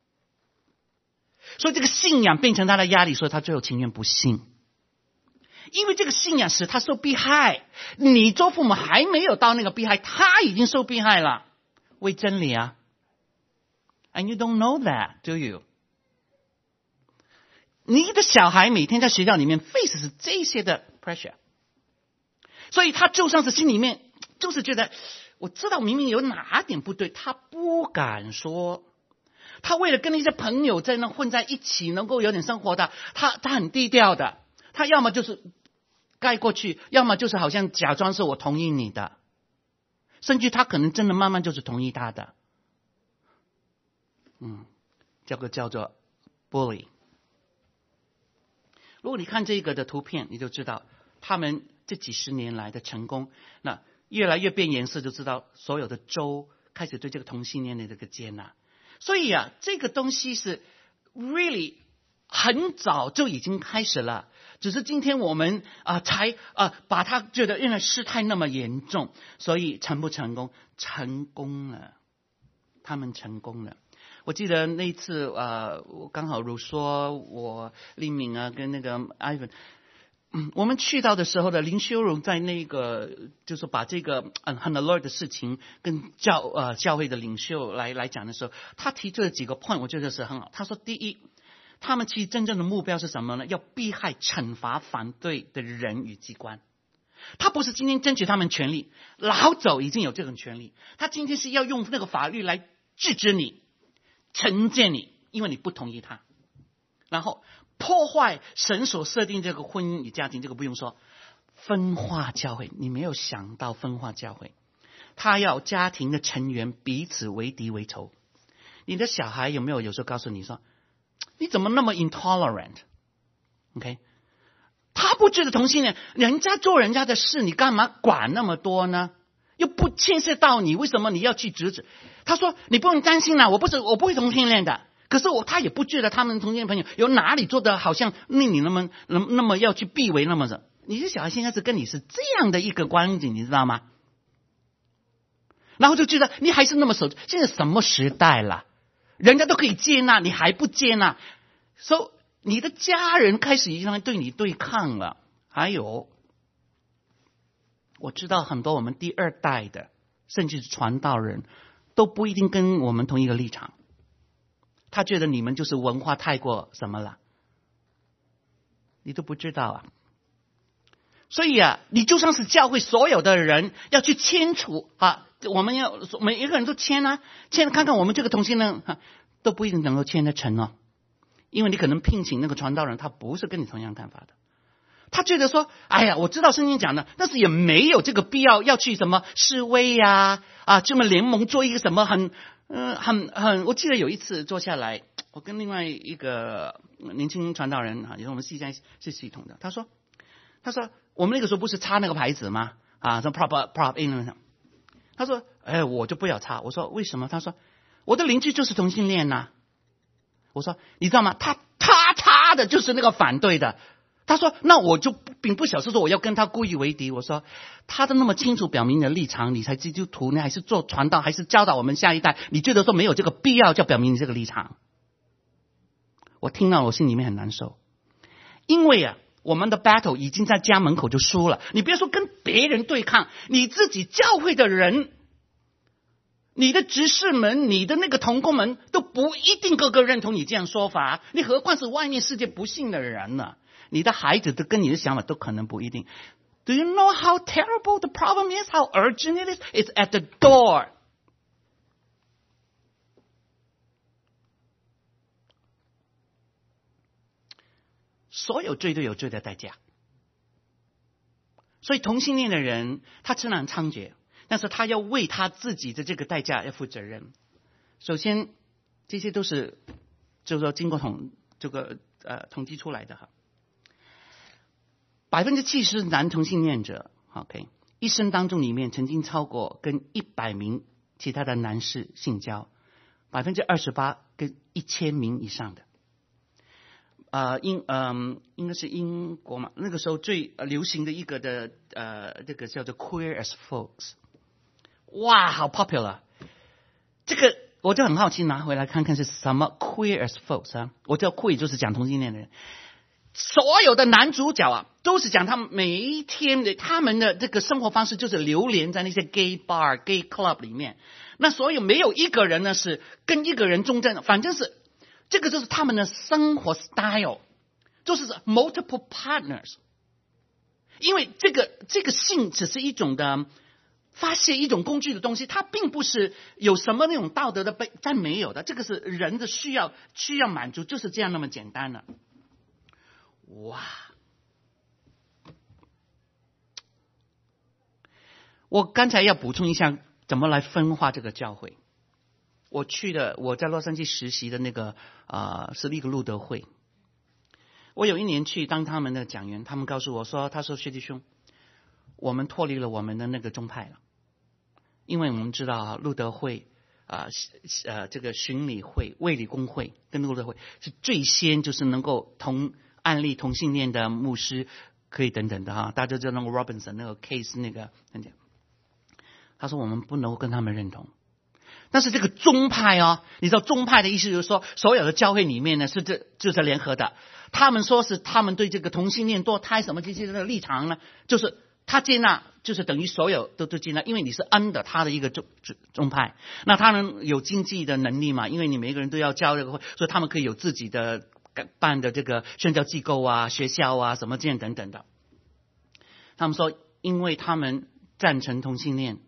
所以这个信仰变成他的压力，所以他最后情愿不信。因为这个信仰使他受迫害，你做父母还没有到那个迫害，他已经受迫害了，为真理啊。And you don't know that, do you？ 你的小孩每天在学校里面 face 是这些的 pressure， 所以他就算是心里面就是觉得，我知道明明有哪点不对，他不敢说。他为了跟那些朋友在那混在一起，能够有点生活的，他他很低调的。他要么就是盖过去，要么就是好像假装是我同意你的，甚至他可能真的慢慢就是同意他的。嗯，这个叫做 bully。如果你看这个的图片，你就知道他们这几十年来的成功。那越来越变颜色，就知道所有的州开始对这个同性恋的这个接纳。所以啊，这个东西是 really 很早就已经开始了，只是今天我们啊、呃、才啊、呃、把它觉得因为事态那么严重，所以成不成功？成功了，他们成功了。我记得那次呃，我刚好如说我立敏啊跟那个 Ivan。嗯，我们去到的时候的林修荣在那个就是把这个嗯很 alert 的事情跟教呃教会的领袖来来讲的时候，他提出了几个 point， 我觉得是很好。他说，第一，他们其实真正的目标是什么呢？要避害惩罚反对的人与机关。他不是今天争取他们权利，老早已经有这种权利。他今天是要用那个法律来制止你、惩戒你，因为你不同意他，然后破坏神所设定这个婚姻与家庭，这个不用说。分化教会，你没有想到分化教会，他要家庭的成员彼此为敌为仇。你的小孩有没有有时候告诉你说，你怎么那么 intolerant？ OK， 他不觉得同性恋，人家做人家的事，你干嘛管那么多呢？又不牵涉到你，为什么你要去制止？他说你不用担心啦，我不是我不会同性恋的。可是我他也不觉得他们同性恋朋友有哪里做的好像令你那么那那么要去避讳那么的。你的小孩现在是跟你是这样的一个关系，你知道吗？然后就觉得你还是那么守。现在什么时代了，人家都可以接纳，你还不接纳，所以、so, 你的家人开始已经对你对抗了。还有，我知道很多我们第二代的，甚至是传道人，都不一定跟我们同一个立场。他觉得你们就是文化太过什么了，你都不知道啊。所以啊，你就算是教会所有的人要去签署啊，我们要每一个人都签啊，签看看我们这个同性恋、啊、都不一定能够签得成哦。因为你可能聘请那个传道人，他不是跟你同样看法的，他觉得说，哎呀，我知道圣经讲的，但是也没有这个必要要去什么示威呀 啊, 啊，这么联盟做一个什么很嗯，很很，我记得有一次坐下来，我跟另外一个年轻传道人啊，也是我们系在是系统的，他说，他说我们那个时候不是插那个牌子吗？啊，什么 prop prop in， 他说，哎，我就不要插。我说为什么？他说我的邻居就是同性恋呐、啊。我说你知道吗？他他插的就是那个反对的。他说那我就并不小是说我要跟他故意为敌。我说他都那么清楚表明你的立场，你才基督徒呢，还是做传道，还是教导我们下一代？你觉得说没有这个必要就表明你这个立场？我听到我心里面很难受，因为啊，我们的 battle 已经在家门口就输了。你别说跟别人对抗，你自己教会的人，你的执事们，你的那个同工们都不一定个个认同你这样说法，你何况是外面世界不信的人呢、啊？你的孩子都跟你的想法都可能不一定。Do you know how terrible the problem is? How urgent it is? It's at the door. 所有罪都有罪的代价。所以同性恋的人他虽然猖獗，但是他要为他自己的这个代价要负责任。首先这些都是就是说经过统这个呃统计出来的哈。百分之七十男同性恋者 OK 一生当中里面曾经超过跟一百名其他的男士性交，百分之二十八跟一千名以上的。呃，英嗯、呃、应该是英国嘛，那个时候最流行的一个的呃这个叫做 Queer as Folks， 哇，好 popular。这个我就很好奇，拿回来看看是什么 Queer as Folks 啊？我知道 Queer 就是讲同性恋的人。所有的男主角啊，都是讲他们每一天的他们的这个生活方式，就是流连在那些 gay bar、gay club 里面。那所有没有一个人呢是跟一个人忠贞，反正是这个就是他们的生活 style， 就是 multiple partners。因为这个这个性只是一种的发泄一种工具的东西，它并不是有什么那种道德的被，但没有的，这个是人的需要需要满足，就是这样那么简单了。哇！我刚才要补充一下，怎么来分化这个教会。我去的，我在洛杉矶实习的那个啊、呃，是一个路德会。我有一年去当他们的讲员，他们告诉我说：“他说薛弟兄，我们脱离了我们的那个宗派了，因为我们知道啊，路德会啊呃, 呃这个巡理会、卫理公会跟路德会是最先就是能够同。”案例同性恋的牧师可以等等的哈，大家知道那个 Robinson 那个 case 那个，他说我们不能够跟他们认同，但是这个宗派哦，你知道宗派的意思就是说，所有的教会里面呢是这就是联合的，他们说是他们对这个同性恋堕胎什么这些的立场呢，就是他接纳，就是等于所有都都接纳，因为你是 under 他的一个宗宗派，那他们有经济的能力嘛，因为你每个人都要交这个会，所以他们可以有自己的。办的这个宣教机构啊、学校啊、什么这样等等的，他们说，因为他们赞成同性恋，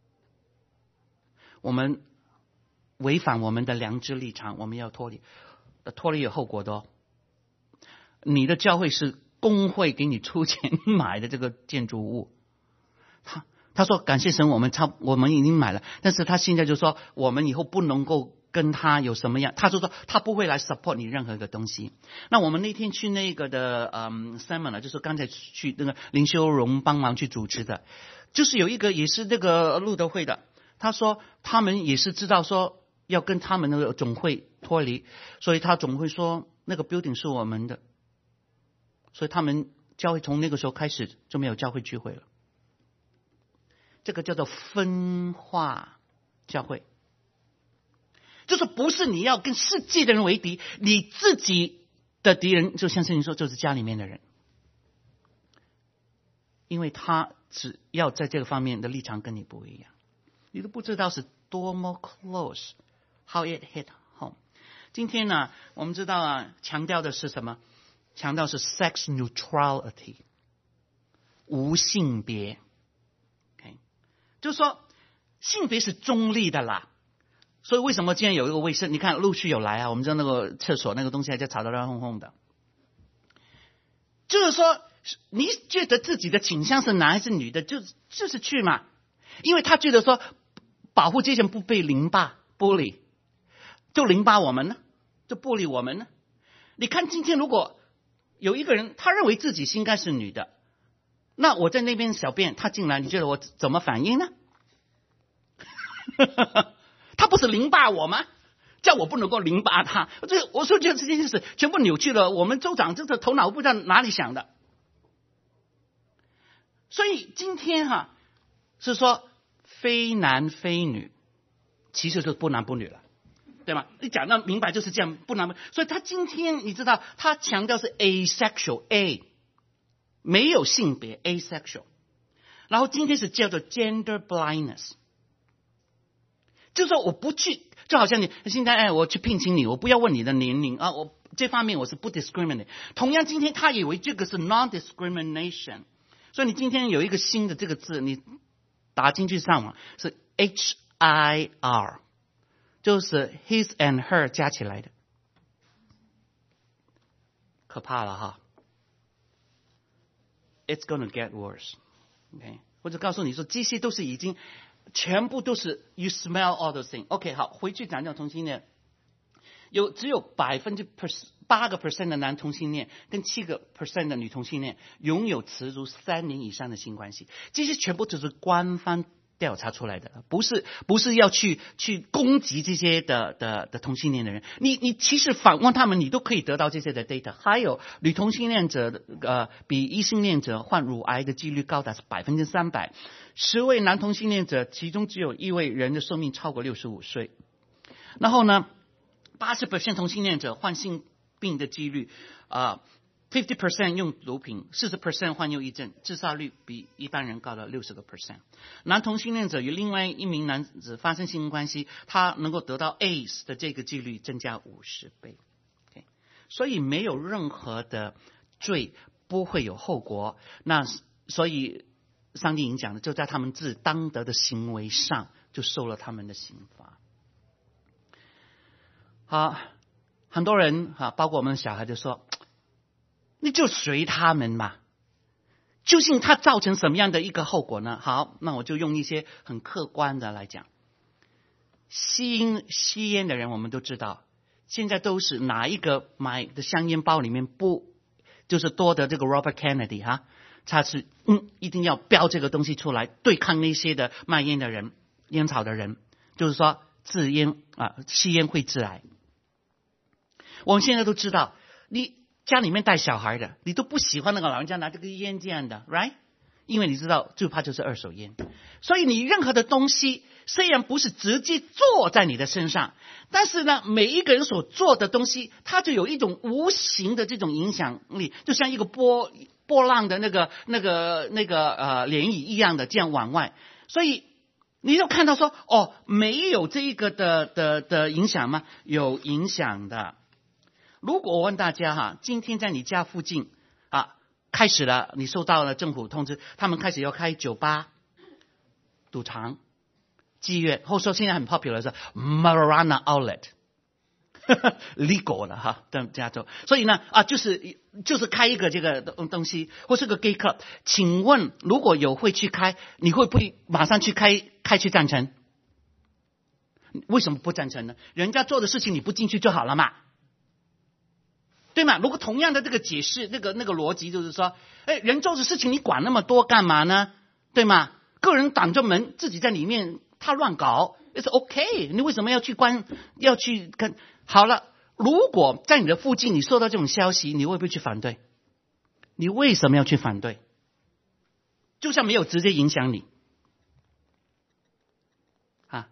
我们违反我们的良知立场，我们要脱离，脱离有后果的哦。你的教会是公会给你出钱买的这个建筑物，他他说感谢神，我们差我们已经买了，但是他现在就说我们以后不能够。跟他有什么样，他就说他不会来 support 你任何一个东西。那我们那天去那个的嗯 seminar， 就是刚才去那个林修荣帮忙去主持的，就是有一个也是那个路德会的，他说他们也是知道说要跟他们那个总会脱离，所以他总会说那个 building 是我们的，所以他们教会从那个时候开始就没有教会聚会了。这个叫做分化教会。就是不是你要跟世界的人为敌，你自己的敌人就像圣经说就是家里面的人，因为他只要在这个方面的立场跟你不一样，你都不知道是多么 close how it hit home。 今天呢我们知道啊，强调的是什么？强调是 sex neutrality， 无性别、okay? 就是说性别是中立的啦。所以为什么今天有一个卫生？你看陆续有来啊，我们知道那个厕所那个东西还在吵得乱哄哄的。就是说，你觉得自己的倾向是男还是女的，就就是去嘛。因为他觉得说，保护这些人不被凌霸、剥离，就凌霸我们呢，就剥离我们呢。你看今天如果有一个人他认为自己应该是女的，那我在那边小便，他进来，你觉得我怎么反应呢？他不是凌霸我吗？叫我不能够凌霸他，这我说这这件事全部扭曲了。我们州长这个头脑不知道哪里想的。所以今天哈、啊、是说非男非女，其实就是不男不女了，对吗？你讲到明白就是这样，不男不。所以他今天你知道，他强调是 asexual A， 没有性别 asexual， 然后今天是叫做 gender blindness。就是说我不去，就好像你现在哎，我去聘请你，我不要问你的年龄啊，我这方面我是不 discriminate。同样，今天他以为这个是 non-discrimination， 所以你今天有一个新的这个字，你打进去上网是 H I R， 就是 his and her 加起来的，可怕了哈。 it's going to get worse. OK， 或者告诉你说这些都是已经全部都是 you smell all those things. OK， 好，回去讲讲同性恋。有只有百分之八个 percent 的男同性恋跟七个 percent 的女同性恋拥有持足三年以上的性关系，这些全部都是官方调查出来的，不是不是要去去攻击这些的的的同性恋的人。你你其实访问他们，你都可以得到这些的 data。还有女同性恋者呃比异性恋者患乳癌的几率高达是百分之三百，十位男同性恋者其中只有一位人的寿命超过六十五岁。然后呢？八十 percent 同性恋者患性病的几率，啊、呃、，fifty percent 用毒品，四十 percent 患忧郁症，自杀率比一般人高了六十个 percent。男同性恋者与另外一名男子发生性关系，他能够得到 A I D S 的这个几率增加五十倍。Okay? 所以没有任何的罪不会有后果。那所以上帝影响的就在他们自当得的行为上就受了他们的刑罚。好，很多人哈，包括我们的小孩就说，你就随他们嘛，究竟它造成什么样的一个后果呢？好，那我就用一些很客观的来讲。吸烟吸烟的人我们都知道，现在都是哪一个买的香烟包里面不就是多的这个 Robert Kennedy 哈，他是嗯一定要标这个东西出来对抗那些的卖烟的人、烟草的人，就是说致烟啊，吸烟会致癌。我们现在都知道，你家里面带小孩的，你都不喜欢那个老人家拿这个烟这样的 ，right？ 因为你知道最怕就是二手烟，所以你任何的东西虽然不是直接做在你的身上，但是呢，每一个人所做的东西，它就有一种无形的这种影响力，就像一个波波浪的那个那个那个呃涟漪一样的这样往外，所以你就看到说，哦，没有这一个的的的影响吗？有影响的。如果我问大家哈，今天在你家附近啊，开始了，你收到了政府通知，他们开始要开酒吧、赌场、妓院，或者说现在很 popular 是 marijuana outlet legal 了哈，在加州，所以呢啊，就是就是开一个这个东西，或是个 gay club， 请问如果有会去开，你会不会马上去开开去赞成？为什么不赞成呢？人家做的事情你不进去就好了嘛。对吗？如果同样的这个解释，那个那个逻辑就是说，哎，人做的事情你管那么多干嘛呢？对吗？个人挡着门，自己在里面他乱搞 ，it's OK。你为什么要去关？要去跟？好了，如果在你的附近你收到这种消息，你会不会去反对？你为什么要去反对？就像没有直接影响你啊，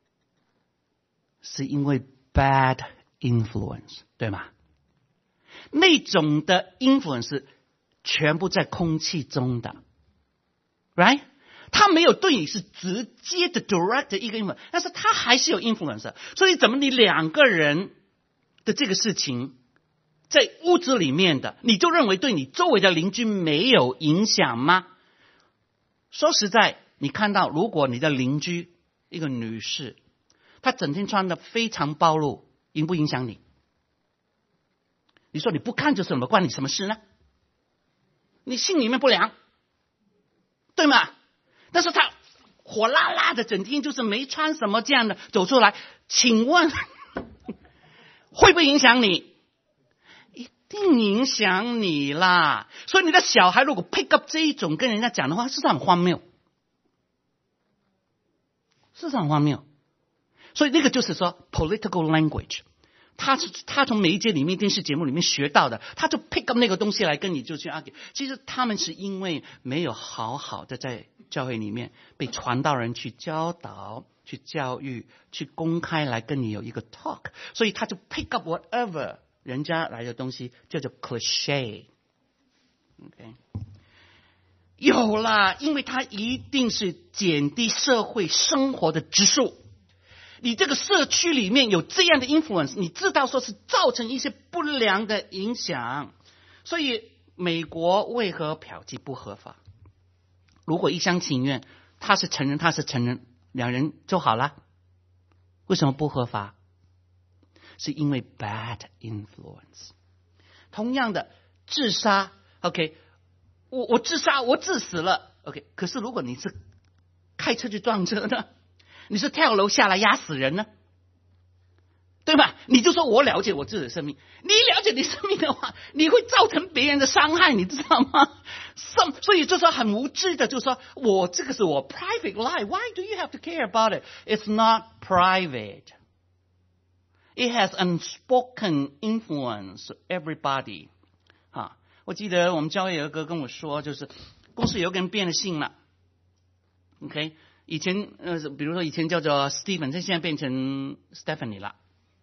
是因为 bad influence， 对吗？那种的 influence 全部在空气中的 right？ 他没有对你是直接的 direct 的一个 influence， 但是他还是有 influence。 所以怎么你两个人的这个事情在屋子里面的，你就认为对你周围的邻居没有影响吗？说实在，你看到如果你的邻居一个女士，她整天穿的非常暴露，影不影响你？你说你不看就是什么，关你什么事呢？你心里面不凉，对吗？但是他火辣辣的，整天就是没穿什么这样的走出来，请问会不会影响你？一定影响你啦。所以你的小孩如果 pick up 这一种跟人家讲的话，是不是很荒谬？是不是很荒谬？所以那个就是说 political language。他是他从媒介里面、电视节目里面学到的，他就 pick up 那个东西来跟你就去 argue。其实他们是因为没有好好的在教会里面被传道人去教导、去教育、去公开来跟你有一个 talk， 所以他就 pick up whatever 人家来的东西，叫做 cliche。OK， 有啦，因为它一定是减低社会生活的指数。你这个社区里面有这样的 influence， 你知道说是造成一些不良的影响。所以美国为何嫖妓不合法？如果一厢情愿，他是成人，他是成人，两人就好了。为什么不合法？是因为 bad influence。同样的，自杀 OK， 我我自杀，我自死了 ，OK。可是如果你是开车去撞车呢？你是跳楼下来压死人呢？对吧？你就说我了解我自己的生命，你了解你生命的话，你会造成别人的伤害，你知道吗？所以就说很无知的，就说我这个是我 private life. Why do you have to care about it? It's not private. It has unspoken influence everybody. 啊，我记得我们教会有一个跟我说，就是公司有个人变了性了 ，OK。以前呃，比如说以前叫做 Stephen， 现在变成 Stephanie 了。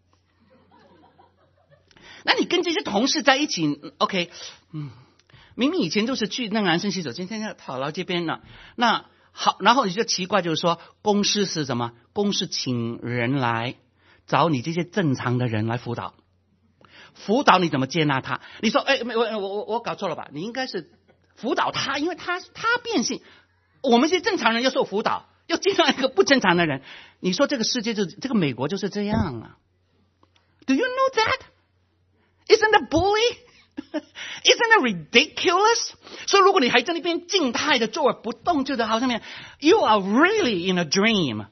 那你跟这些同事在一起 ，OK， 嗯，明明以前就是去那个男生洗手间，现在跑到这边了。那好，然后你就奇怪，就是说公司是什么？公司请人来找你这些正常的人来辅导，辅导你怎么接纳他？你说，哎，我我我我搞错了吧？你应该是辅导他，因为他他变性，我们这些正常人要受辅导。要接纳一个不正常的人，你说这个世界就这个美国就是这样啊 ？Do you know that? Isn't that bully? Isn't that ridiculous? 所以如果你还在那边静态的坐而不动，就在好像面 ，You are really in a dream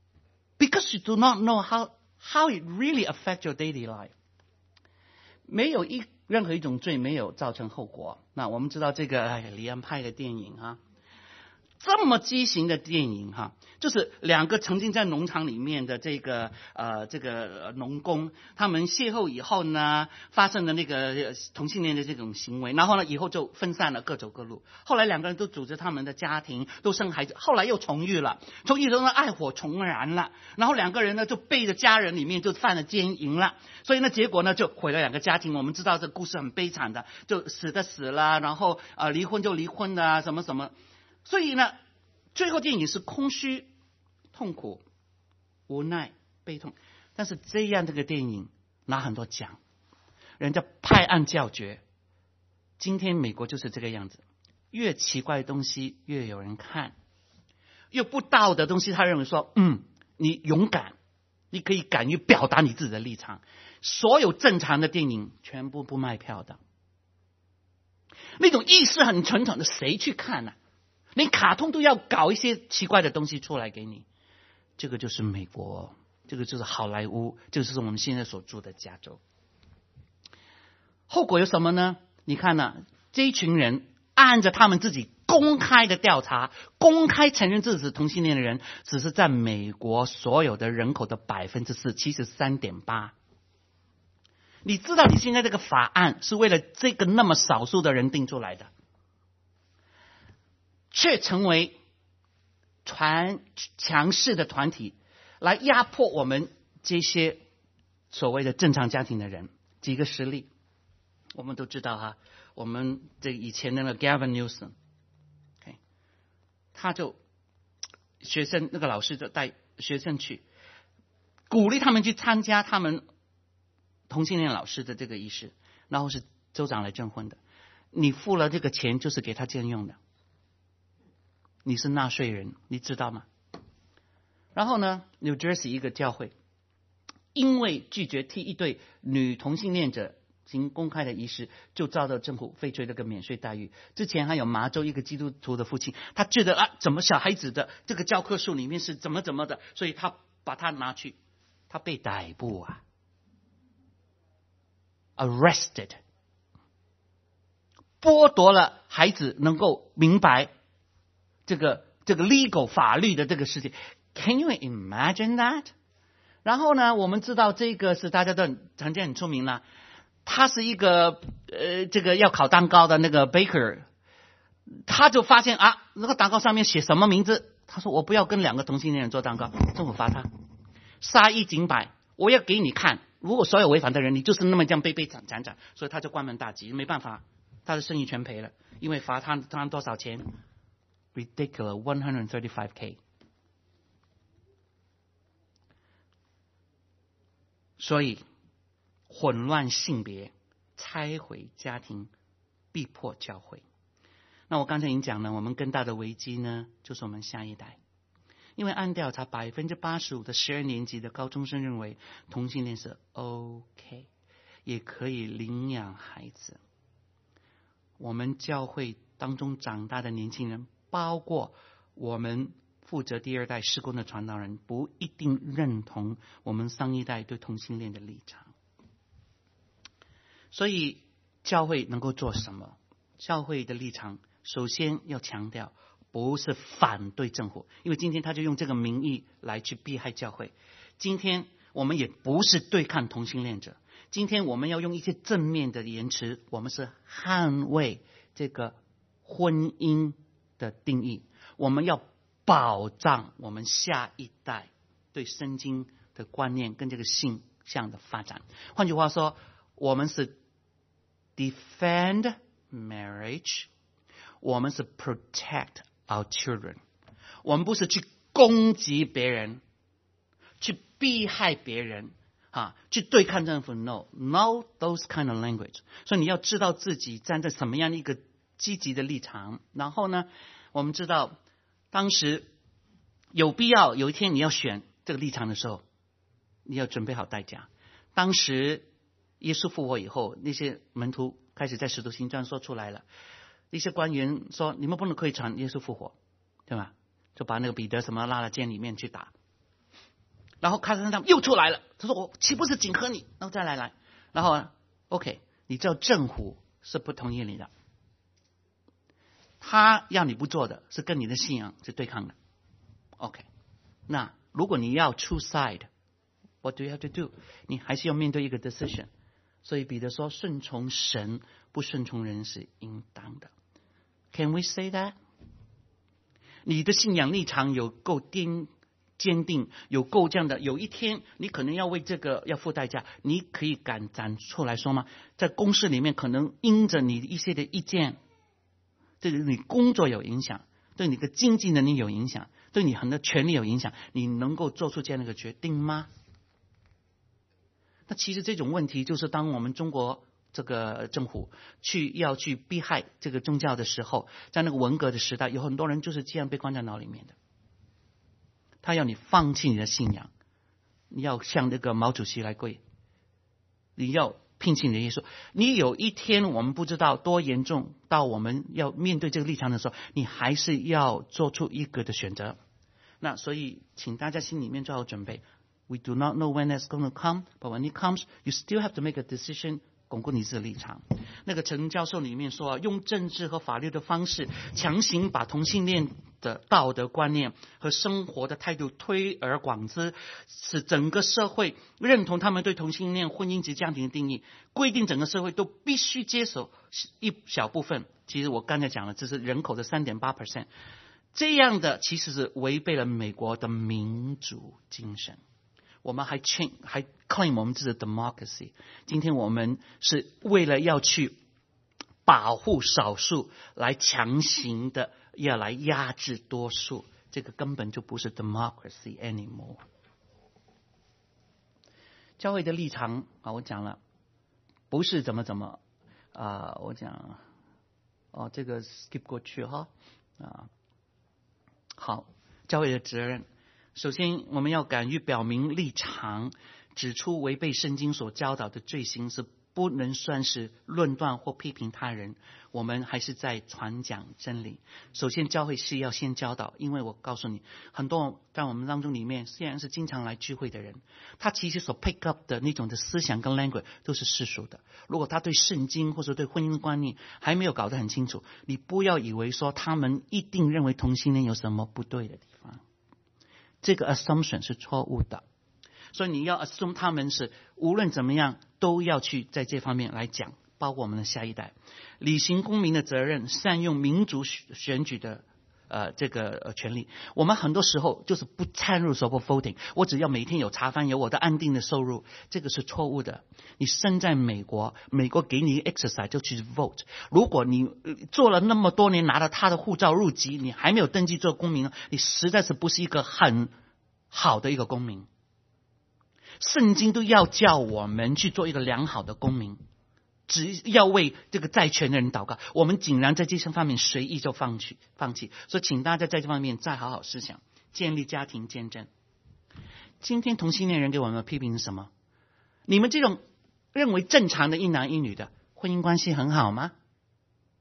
because you do not know how how it really affects your daily life. 没有一任何一种罪没有造成后果。那我们知道这个哎，李安拍的电影啊。这么畸形的电影哈，就是两个曾经在农场里面的这个呃这个农工，他们邂逅以后呢，发生了那个同性恋的这种行为，然后呢以后就分散了，各走各路。后来两个人都组织他们的家庭，都生孩子，后来又重遇了，重遇之后呢爱火重燃了，然后两个人呢就背着家人里面就犯了奸淫了，所以呢结果呢就毁了两个家庭。我们知道这故事很悲惨的，就死的死了，然后呃离婚就离婚的什么什么。所以呢，最后电影是空虚、痛苦、无奈、悲痛。但是这样这个电影拿很多奖，人家拍案叫绝。今天美国就是这个样子，越奇怪的东西越有人看，越不道德的东西，他认为说，嗯，你勇敢，你可以敢于表达你自己的立场。所有正常的电影全部不卖票的，那种意识很传统的，谁去看呢、啊？连卡通都要搞一些奇怪的东西出来给你，这个就是美国，这个就是好莱坞，这就是我们现在所住的加州。后果有什么呢？你看呢、啊，这一群人按着他们自己公开的调查，公开承认自己是同性恋的人，只是在美国所有的人口的百分之四，其实三点八。你知道你现在这个法案是为了这个那么少数的人定出来的，却成为传强势的团体来压迫我们这些所谓的正常家庭的人。几个实例我们都知道哈，我们这以前的那个 Gavin Newsom、okay, 他就学生那个老师就带学生去鼓励他们去参加他们同性恋老师的这个仪式，然后是州长来证婚的，你付了这个钱就是给他这样用的，你是纳税人，你知道吗？然后呢 New Jersey 一个教会因为拒绝替一对女同性恋者行公开的仪式，就遭到政府废除这个免税待遇。之前还有麻州一个基督徒的父亲，他觉得啊，怎么小孩子的这个教科书里面是怎么怎么的，所以他把他拿去，他被逮捕啊 arrested， 剥夺了孩子能够明白这个这个 legal 法律的这个事情。 Can you imagine that？ 然后呢，我们知道这个是大家都很曾经很出名了，他是一个呃这个要烤蛋糕的那个 baker， 他就发现啊那个蛋糕上面写什么名字，他说我不要跟两个同性恋人做蛋糕，政府罚他杀一儆百，我要给你看，如果所有违反的人你就是那么这样被被斩斩斩，所以他就关门大吉，没办法，他的生意全赔了，因为罚他他多少钱 ？Ridiculous one hundred thirty-five K。所以混乱性别、拆毁家庭、逼迫教会。那我刚才已经讲了，我们更大的危机呢，就是我们下一代。因为按调查，百分之八十五的十二年级的高中生认为同性恋是 OK， 也可以领养孩子。我们教会当中长大的年轻人，包括我们负责第二代事工的传道人，不一定认同我们上一代对同性恋的立场。所以教会能够做什么？教会的立场首先要强调，不是反对政府，因为今天他就用这个名义来去逼害教会。今天我们也不是对抗同性恋者，今天我们要用一些正面的言辞，我们是捍卫这个婚姻的定义，我们要保障我们下一代对圣经的观念跟这个性向的发展。换句话说，我们是 defend marriage， 我们是 protect our children， 我们不是去攻击别人，去逼害别人啊，去对抗政府。 No no those kind of language。 所以你要知道自己站在什么样的一个积极的立场。然后呢，我们知道当时有必要有一天你要选这个立场的时候，你要准备好代价。当时耶稣复活以后，那些门徒开始在使徒行传说出来了，一些官员说你们不能可以传耶稣复活，对吧？就把那个彼得什么拉到监里面去打。然后卡森他们又出来了，他说我岂不是紧和你？然后再来来，然后 OK， 你知道政府是不同意你的，他要你不做的是跟你的信仰是对抗的。 OK， 那如果你要出 side， what do you have to do？ 你还是要面对一个 decision。 所以彼得说顺从神不顺从人是应当的。 Can we say that？ 你的信仰立场有够坚坚定，有够这样的，有一天你可能要为这个要付代价，你可以敢站出来说吗？在公司里面可能因着你一些的意见，对你工作有影响，对你的经济能力有影响，对你很多权利有影响，你能够做出这样的一个决定吗？那其实这种问题就是当我们中国这个政府去要去逼害这个宗教的时候，在那个文革的时代，有很多人就是这样被关在脑里面的。他要你放弃你的信仰，你要向这个毛主席来跪，你要聘请你的耶稣。你有一天我们不知道多严重，到我们要面对这个立场的时候，你还是要做出一个的选择。那所以请大家心里面做好准备。We do not know when it's going to come, but when it comes, you still have to make a decision， 巩固你自己的立场。那个陈教授里面说，用政治和法律的方式强行把同性恋的道德观念和生活的态度推而广之，使整个社会认同他们对同性恋婚姻及家庭的定义，规定整个社会都必须接受一小部分。其实我刚才讲了，这是人口的 百分之三点八， 这样的其实是违背了美国的民主精神。我们还 claim 还 claim 我们自己的 democracy。 今天我们是为了要去保护少数，来强行的要来压制多数，这个根本就不是 democracy anymore。 教会的立场啊，我讲了，不是怎么怎么啊、呃，我讲哦，这个 skip 过去哈啊。好，教会的责任。首先我们要敢于表明立场，指出违背圣经所教导的罪行是不能算是论断或批评他人，我们还是在传讲真理。首先教会是要先教导，因为我告诉你，很多在我们当中里面虽然是经常来聚会的人，他其实所 pick up 的那种的思想跟 language 都是世俗的。如果他对圣经或者对婚姻的观念还没有搞得很清楚，你不要以为说他们一定认为同性恋有什么不对的地方，这个 assumption 是错误的。所以你要 assume 他们是无论怎么样都要去在这方面来讲，包括我们的下一代，履行公民的责任，善用民主选举的呃这个呃权利。我们很多时候就是不参入 support voting， 我只要每天有茶饭，有我的安定的收入，这个是错误的。你生在美国，美国给你 exercise 就去 vote。如果你做了那么多年，拿了他的护照入籍，你还没有登记做公民，你实在是不是一个很好的一个公民。圣经都要叫我们去做一个良好的公民，只要为这个债权的人祷告，我们竟然在这些方面随意就放弃放弃。所以请大家在这方面再好好思想，建立家庭见证。今天同性恋人给我们的批评是什么？你们这种认为正常的一男一女的婚姻关系很好吗？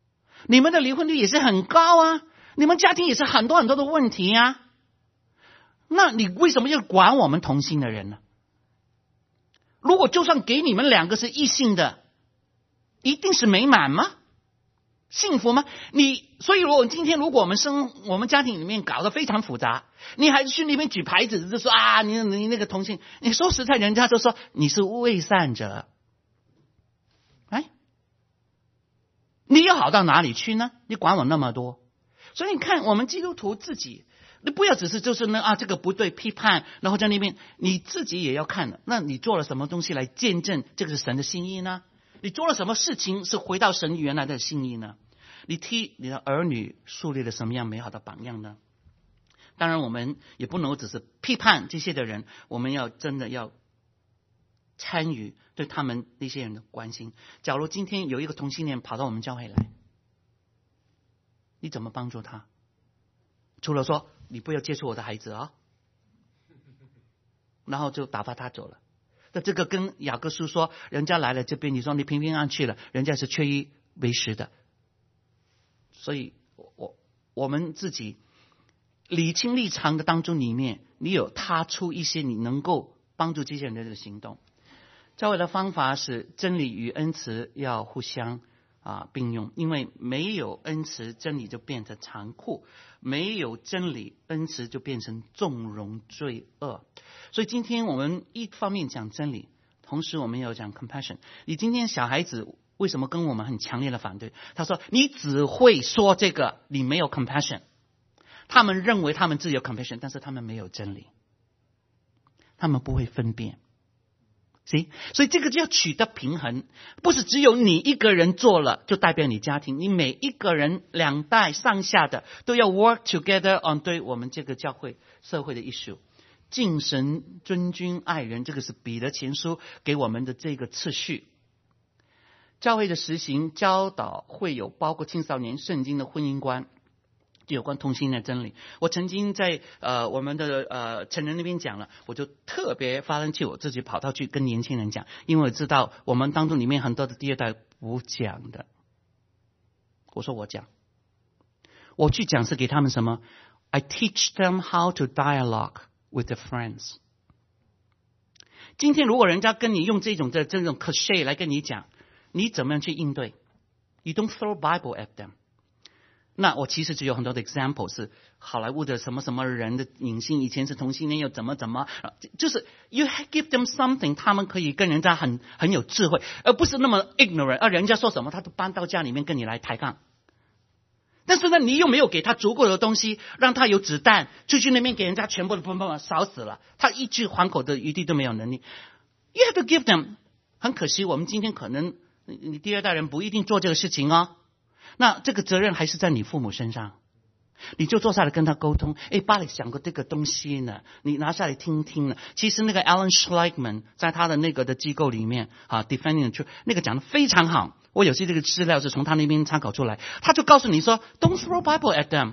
你们的离婚率也是很高啊，你们家庭也是很多很多的问题啊，那你为什么要管我们同性的人呢？如果就算给你们两个是异性的，一定是美满吗？幸福吗？你所以如果今天如果我们生我们家庭里面搞得非常复杂，你还是去那边举牌子就说啊，你你那个同性，你说实在人家就说你是伪善者，哎，你要好到哪里去呢？你管我那么多？所以你看我们基督徒自己，你不要只是就是呢啊这个不对批判，然后在那边你自己也要看的。那你做了什么东西来见证这个是神的心意呢？你做了什么事情是回到神原来的心意呢？你替你的儿女树立了什么样美好的榜样呢？当然我们也不能只是批判这些的人，我们要真的要参与对他们那些人的关心。假如今天有一个同性恋跑到我们教会来，你怎么帮助他？除了说你不要接触我的孩子啊、哦，然后就打发他走了。那这个跟雅各书说，人家来了这边，你说你平平安安去了，人家是缺一为实的。所以我我们自己理清立场的当中里面，你有踏出一些你能够帮助这些人的行动。教会的方法是真理与恩慈要互相啊并用，因为没有恩慈，真理就变成残酷；没有真理，恩慈就变成纵容罪恶。所以今天我们一方面讲真理，同时我们要讲 compassion。你今天小孩子为什么跟我们很强烈的反对？他说你只会说这个，你没有 compassion。他们认为他们自己有 compassion， 但是他们没有真理，他们不会分辨。See？ 所以这个就要取得平衡，不是只有你一个人做了就代表你家庭，你每一个人两代上下的都要 work together on 对我们这个教会社会的 issue。敬神、尊君、爱人，这个是彼得前书给我们的这个次序。教会的实行教导会有包括青少年圣经的婚姻观，有关同性的真理。我曾经在呃我们的呃成人那边讲了，我就特别发生气，我自己跑到去跟年轻人讲，因为我知道我们当中里面很多的第二代不讲的。我说我讲，我去讲是给他们什么 ？I teach them how to dialogue with their friends。今天如果人家跟你用这种的这种 cliché 来跟你讲，你怎么样去应对 ？You don't throw Bible at them。那我其实就有很多的 example 是好莱坞的什么什么人的影星以前是同性恋又怎么怎么，就是 you give them something， 他们可以跟人家很很有智慧，而不是那么 ignorant， 而人家说什么他都搬到家里面跟你来抬杠。但是呢，你又没有给他足够的东西，让他有子弹出去那边给人家全部的砰砰烧死了，他一句还口的余地都没有能力。You have to give them。很可惜，我们今天可能你第二代人不一定做这个事情哦。那这个责任还是在你父母身上，你就坐下来跟他沟通。哎，爸，你讲过这个东西呢，你拿下来听听呢。其实那个 Alan Schleikman 在他的那个的机构里面啊 ，Defending the Truth 那个讲的非常好。我有些这个资料是从他那边参考出来，他就告诉你说 ，Don't throw Bible at them,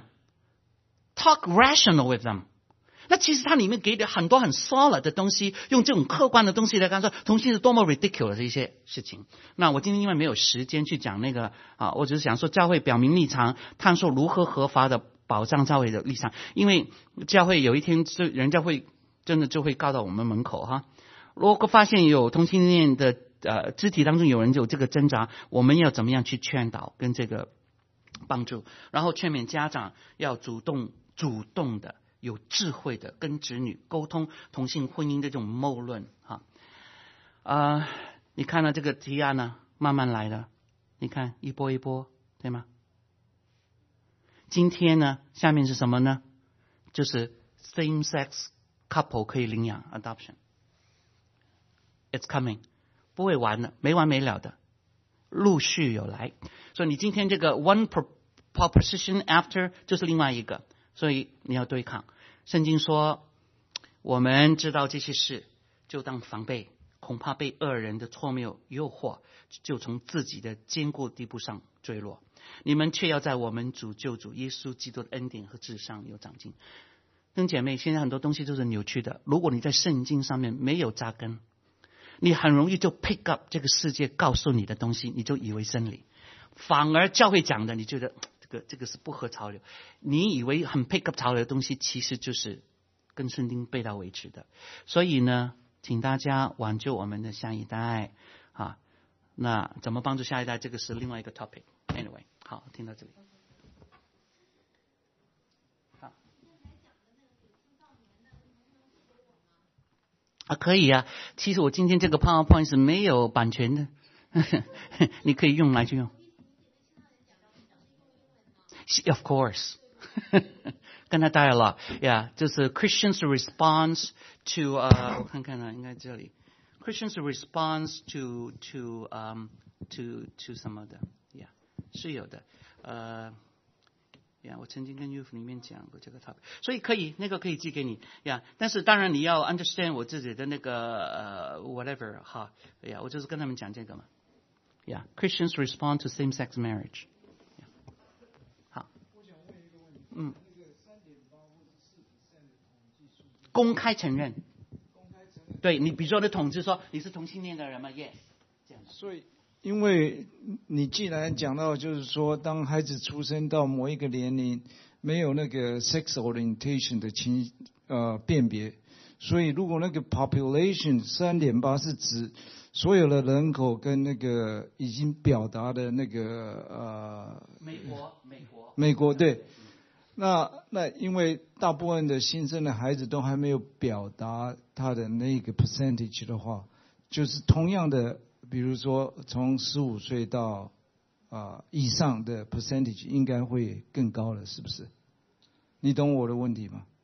talk rational with them。那其实它里面给的很多很 solid 的东西，用这种客观的东西来看说同性是多么 ridiculous 的一些事情。那我今天因为没有时间去讲那个啊，我只是想说教会表明立场，探索如何合法的保障教会的立场。因为教会有一天是人家会真的就会告到我们门口哈。如果发现有同性恋的呃肢体当中有人有这个挣扎，我们要怎么样去劝导跟这个帮助，然后劝勉家长要主动主动的。有智慧的跟子女沟通同性婚姻的这种谬论哈啊、呃，你看到这个提案呢，慢慢来了，你看一波一波，对吗？今天呢，下面是什么呢？就是 same sex couple 可以领养 adoption。It's coming， 不会完的，没完没了的，陆续有来。所以你今天这个 one proposition after 就是另外一个。所以你要对抗。圣经说，我们知道这些事，就当防备，恐怕被恶人的错谬诱惑，就从自己的坚固地步上坠落。你们却要在我们主救主耶稣基督的恩典和智上有长进。弟兄姐妹，现在很多东西都是扭曲的。如果你在圣经上面没有扎根，你很容易就 pick up 这个世界告诉你的东西，你就以为真理。 反而教会讲的，你觉得这个这个是不合潮流，你以为很 pick up 潮流的东西，其实就是跟圣经背道为驰的。所以呢，请大家挽救我们的下一代啊。那怎么帮助下一代，这个是另外一个 topic。 Anyway， 好，听到这里。好啊，可以啊。其实我今天这个 PowerPoint 是没有版权的，你可以用来就用。Of course 跟他 dialogue yeah 就是 Christians response to 呃我看看啊，应该这里 Christians response to to um to to 什么的 yeah 是有的呃 yeah 我曾经跟 youth 里面讲过这个 topic， 所以可以那个可以寄给你 yeah 但是当然你要 understand 我自己的那个呃 whatever 哈 yeah 我就是跟他们讲这个嘛 yeah Christians respond to same-sex marriage。嗯，公开承认，对你，比如说你统治说你是同性恋的人吗 ？Yes， 这样。 所以，因为你既然讲到，就是说，当孩子出生到某一个年龄，没有那个 sex orientation 的情呃辨别，所以如果那个 population 三点八是指所有的人口跟那个已经表达的那个呃， 美国，美国， 美国对。那那因为大部分的新生的孩子都还没有表达他的那个 percentage 的话，就是同样的，比如说从十五岁到啊、呃、以上的 percentage 应该会更高了，是不是？你懂我的问题吗？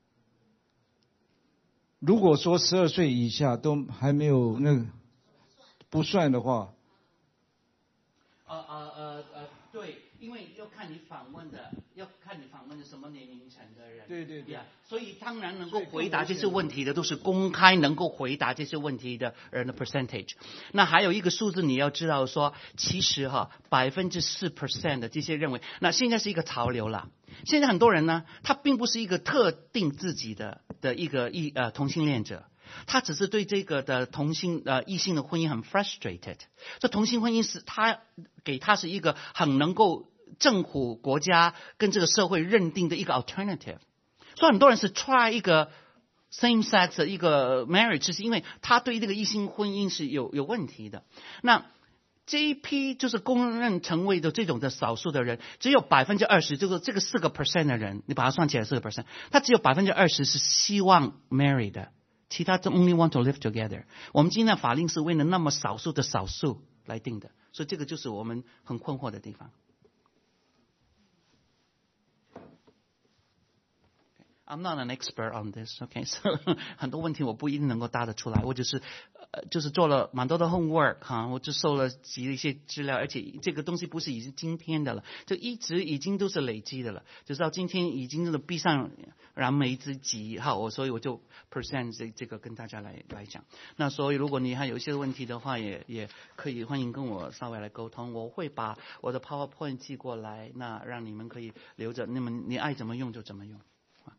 如果说十二岁以下都还没有那个不算的话， 呃呃呃呃，对。因为要看你访问的，要看你访问的什么年龄层的人。 对对对。 Yeah, 所以当然能够回答这些问题的，都是公开能够回答这些问题的人的 percentage。那还有一个数字你要知道说，其实哈百分之四 percent 的这些认为，那现在是一个潮流啦。现在很多人呢，他并不是一个特定自己的的一个异呃同性恋者。他只是对这个的同性呃异性的婚姻很 frustrated， 这同性婚姻是他给他是一个很能够政府国家跟这个社会认定的一个 alternative， 所以很多人是 try 一个 same sex 的一个 marriage， 是因为他对这个异性婚姻是有有问题的。那这一批就是公认成为的这种的少数的人，只有百分之二十，就是这个四个 percent 的人，你把它算起来四个 percent， 他只有百分之二十是希望 marry 的。其他都 only want to live together。 我们今天的法令是为了那么少数的少数来定的，所以这个就是我们很困惑的地方。I'm not an expert on this, okay? So 很多问题我不一定能够答得出来，我只是呃就是做了蛮多的 homework 哈，我就收了集了一些资料，而且这个东西不是已经今天的了，就一直已经都是累积的了，就是到今天已经是闭上燃眉之急哈，我所以我就 present 这这个跟大家来来讲。那所以如果你还有一些问题的话，也也可以欢迎跟我稍微来沟通，我会把我的 PowerPoint 寄过来，那让你们可以留着，你们你爱怎么用就怎么用。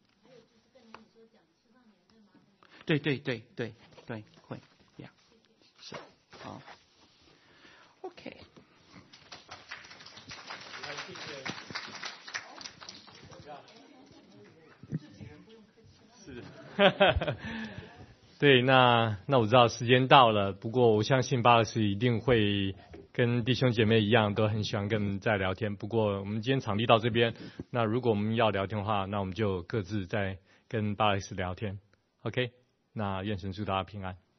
对对对对对，会 ，Yeah， 是，好 ，OK。 是，对，那那我知道时间到了，不过我相信巴老师一定会跟弟兄姐妹一样，都很喜欢跟我们在聊天。不过我们今天场地到这边，那如果我们要聊天的话，那我们就各自再跟巴老师聊天 ，OK。那愿神祝大家平安。